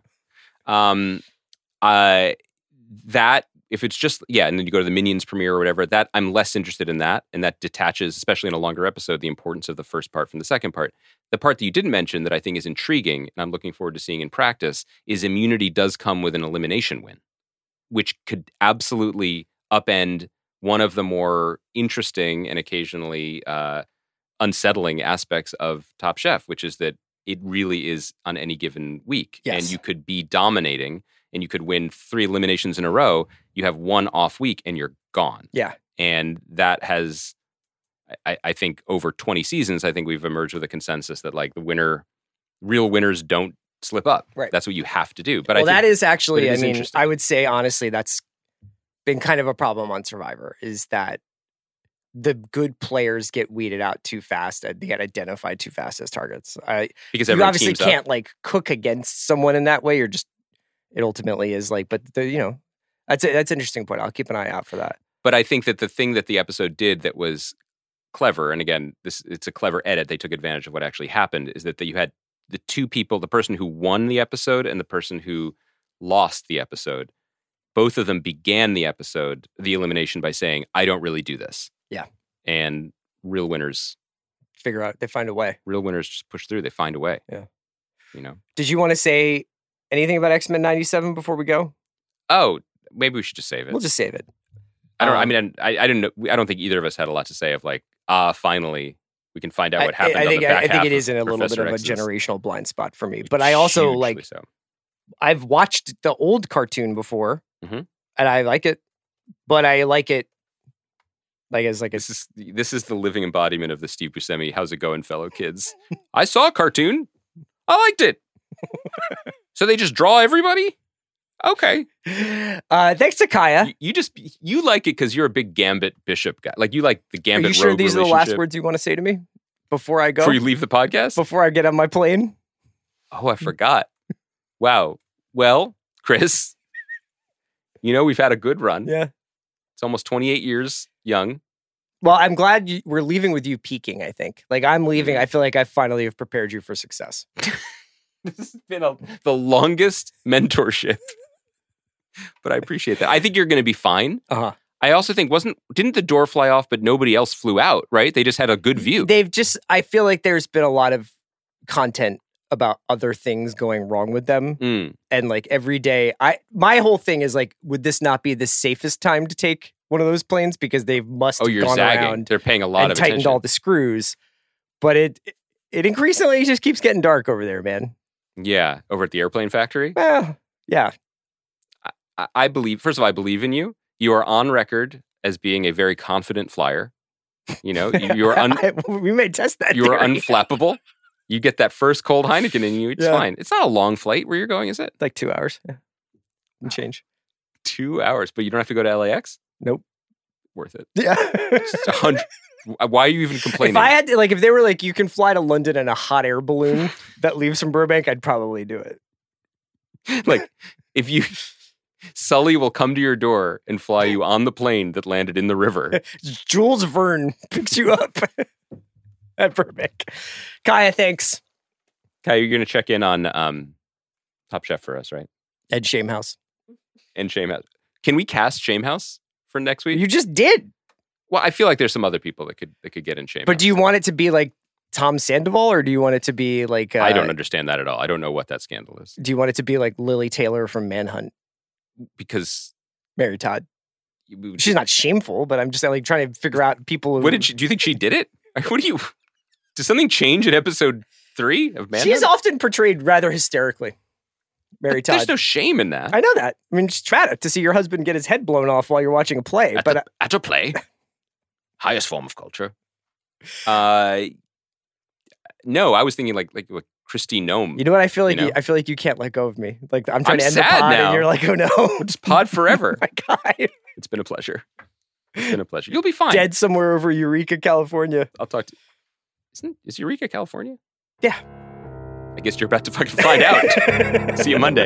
Speaker 5: Um, uh, that if it's just yeah, and then you go to the Minions premiere or whatever, that I'm less interested in that, and that detaches, especially in a longer episode, the importance of the first part from the second part. The part that you didn't mention that I think is intriguing, and I'm looking forward to seeing in practice, is immunity does come with an elimination win, which could absolutely upend one of the more interesting and occasionally uh, unsettling aspects of Top Chef, which is that it really is on any given week.
Speaker 2: Yes.
Speaker 5: And you could be dominating and you could win three eliminations in a row. You have one off week and you're gone.
Speaker 2: Yeah.
Speaker 5: And that has, I, I think, over twenty seasons, I think we've emerged with a consensus that like the winner, real winners don't slip up.
Speaker 2: Right.
Speaker 5: That's what you have to do. But
Speaker 2: well,
Speaker 5: I think,
Speaker 2: that is actually,
Speaker 5: but it
Speaker 2: I
Speaker 5: is
Speaker 2: mean,
Speaker 5: interesting.
Speaker 2: I would say honestly, that's been kind of a problem on Survivor is that the good players get weeded out too fast. They get identified too fast as targets. I,
Speaker 5: because
Speaker 2: you
Speaker 5: everyone
Speaker 2: obviously
Speaker 5: teams
Speaker 2: can't
Speaker 5: up.
Speaker 2: like cook against someone in that way. You're just, it ultimately is like, but the, you know, that's a, that's an interesting point. I'll keep an eye out for that.
Speaker 5: But I think that the thing that the episode did that was clever, and again, this it's a clever edit. They took advantage of what actually happened. Is that you had the two people, the person who won the episode and the person who lost the episode. Both of them began the episode, the elimination, by saying, "I don't really do this."
Speaker 2: Yeah.
Speaker 5: And real winners,
Speaker 2: Figure out, they find a way.
Speaker 5: real winners just push through. They find a way.
Speaker 2: Yeah.
Speaker 5: You know.
Speaker 2: Did you want to say anything about X-Men ninety-seven before we go?
Speaker 5: Oh, maybe we should just save it.
Speaker 2: We'll just save it.
Speaker 5: I don't.
Speaker 2: um,
Speaker 5: I mean, I, I didn't. know I don't think either of us had a lot to say. Of like, ah, finally, we can find out what happened.
Speaker 2: I, I
Speaker 5: on
Speaker 2: think
Speaker 5: the back
Speaker 2: I, I think
Speaker 5: half
Speaker 2: it is
Speaker 5: of
Speaker 2: in a little
Speaker 5: Professor
Speaker 2: bit of a
Speaker 5: X's.
Speaker 2: generational blind spot for me. But I also
Speaker 5: Hugely
Speaker 2: like
Speaker 5: so.
Speaker 2: I've watched the old cartoon before,
Speaker 5: Mhm.
Speaker 2: and I like it. But I like it like as like a
Speaker 5: This is this is the living embodiment of the Steve Buscemi. How's it going, fellow kids? I saw a cartoon. I liked it. So they just draw everybody? Okay.
Speaker 2: Uh, thanks to Kaya.
Speaker 5: You, you just you like it because you're a big Gambit Bishop guy. Like you like the
Speaker 2: Are
Speaker 5: Gambit
Speaker 2: you sure
Speaker 5: Rogue
Speaker 2: these are the last
Speaker 5: relationship
Speaker 2: words you want to say to me before I go?
Speaker 5: before you leave the podcast?
Speaker 2: Before I get on my plane?
Speaker 5: Oh, I forgot. Wow. Well, Chris, you know we've had a good run.
Speaker 2: Yeah.
Speaker 5: It's almost twenty-eight years young.
Speaker 2: Well, I'm glad you, we're leaving with you peaking, I think. Like I'm leaving,
Speaker 5: Mm-hmm.
Speaker 2: I feel like I finally have prepared you for success.
Speaker 5: This has been a, the longest mentorship. But I appreciate that. I think you're going to be fine.
Speaker 2: Uh-huh.
Speaker 5: I also think wasn't didn't the door fly off, but nobody else flew out, right? They just had a good view.
Speaker 2: They've just, I feel like there's been a lot of content about other things going wrong with them.
Speaker 5: Mm.
Speaker 2: And like every day, I my whole thing is like, would this not be the safest time to take one of those planes? Because they must
Speaker 5: Oh,
Speaker 2: have
Speaker 5: you're
Speaker 2: gone
Speaker 5: zagging.
Speaker 2: around
Speaker 5: They're paying a lot
Speaker 2: and
Speaker 5: of
Speaker 2: tightened
Speaker 5: attention.
Speaker 2: all the screws. But it it increasingly just keeps getting dark over there, man.
Speaker 5: Yeah, over at the airplane factory.
Speaker 2: Well, yeah.
Speaker 5: I, I believe. First of all, I believe in you. You are on record as being a very confident flyer. You know, you, you are un,
Speaker 2: I- we may test that.
Speaker 5: you are
Speaker 2: theory.
Speaker 5: unflappable. You get that first cold Heineken in you. It's
Speaker 2: Yeah.
Speaker 5: fine. It's not a long flight where you're going, is it?
Speaker 2: Like two hours. Yeah. And change.
Speaker 5: Two hours, but you don't have to go to L A X.
Speaker 2: Nope.
Speaker 5: Worth it.
Speaker 2: Yeah.
Speaker 5: It's a hundred. Why are you even complaining?
Speaker 2: If I had to, like, if they were like, you can fly to London in a hot air balloon that leaves from Burbank, I'd probably do it.
Speaker 5: Like, if you, Sully will come to your door and fly you on the plane that landed in the river.
Speaker 2: Jules Verne picks you up at Burbank. Kaya, thanks.
Speaker 5: Kai, you're going to check in on um, Top Chef for us, right?
Speaker 2: Ed Shamehouse.
Speaker 5: And Shamehouse. Can we cast Shamehouse for next week?
Speaker 2: You just did.
Speaker 5: Well, I feel like there's some other people that could that could get in Shamehouse.
Speaker 2: But do you want it to be like Tom Sandoval, or do you want it to be like? Uh,
Speaker 5: I don't understand that at all. I don't know what that scandal is.
Speaker 2: Do you want it to be like Lily Taylor from Manhunt,
Speaker 5: Because
Speaker 2: Mary Todd?
Speaker 5: you-
Speaker 2: She's not shameful, but I'm just like trying to figure out people. Who,
Speaker 5: what did she? Do you think she did it? What do you? Did something change in episode three of Manhunt?
Speaker 2: She's often portrayed rather hysterically. Mary
Speaker 5: But There's
Speaker 2: Todd.
Speaker 5: no shame in that.
Speaker 2: I know that. I mean, just try to see your husband get his head blown off while you're watching a play.
Speaker 5: At,
Speaker 2: but
Speaker 5: a, at a play, highest form of culture. Uh, no, I was thinking like like, like Christine Nome.
Speaker 2: you know what? I feel like
Speaker 5: You
Speaker 2: you
Speaker 5: know?
Speaker 2: I feel like you can't let go of me. Like I'm trying
Speaker 5: I'm
Speaker 2: to end the
Speaker 5: sad
Speaker 2: pod,
Speaker 5: now.
Speaker 2: and you're like, oh no,
Speaker 5: Just pod forever.
Speaker 2: my God,
Speaker 5: It's been a pleasure. It's been a pleasure. You'll be fine.
Speaker 2: dead somewhere over Eureka, California.
Speaker 5: I'll talk to. Isn't is Eureka California?
Speaker 2: Yeah.
Speaker 5: I guess you're about to fucking find out. See you Monday.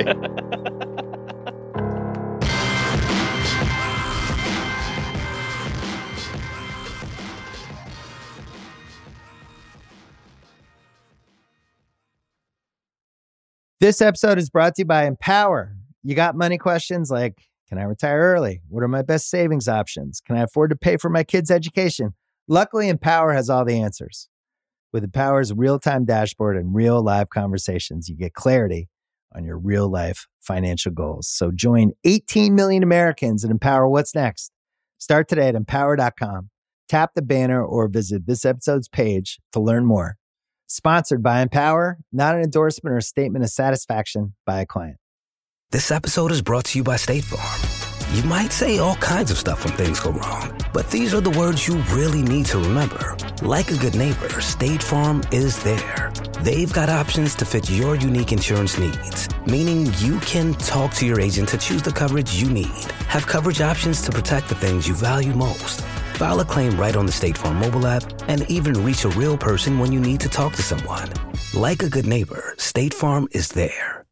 Speaker 3: This episode is brought to you by Empower. You got money questions like, can I retire early? What are my best savings options? Can I afford to pay for my kids' education? Luckily, Empower has all the answers. With Empower's real-time dashboard and real live conversations, you get clarity on your real life financial goals. So join eighteen million Americans and empower what's next. Start today at empower dot com. Tap the banner or visit this episode's page to learn more. Sponsored by Empower, not an endorsement or statement of satisfaction by a client.
Speaker 7: This episode is brought to you by State Farm. You might say all kinds of stuff when things go wrong, but these are the words you really need to remember. Like a good neighbor, State Farm is there. They've got options to fit your unique insurance needs, meaning you can talk to your agent to choose the coverage you need, have coverage options to protect the things you value most, file a claim right on the State Farm mobile app, and even reach a real person when you need to talk to someone. Like a good neighbor, State Farm is there.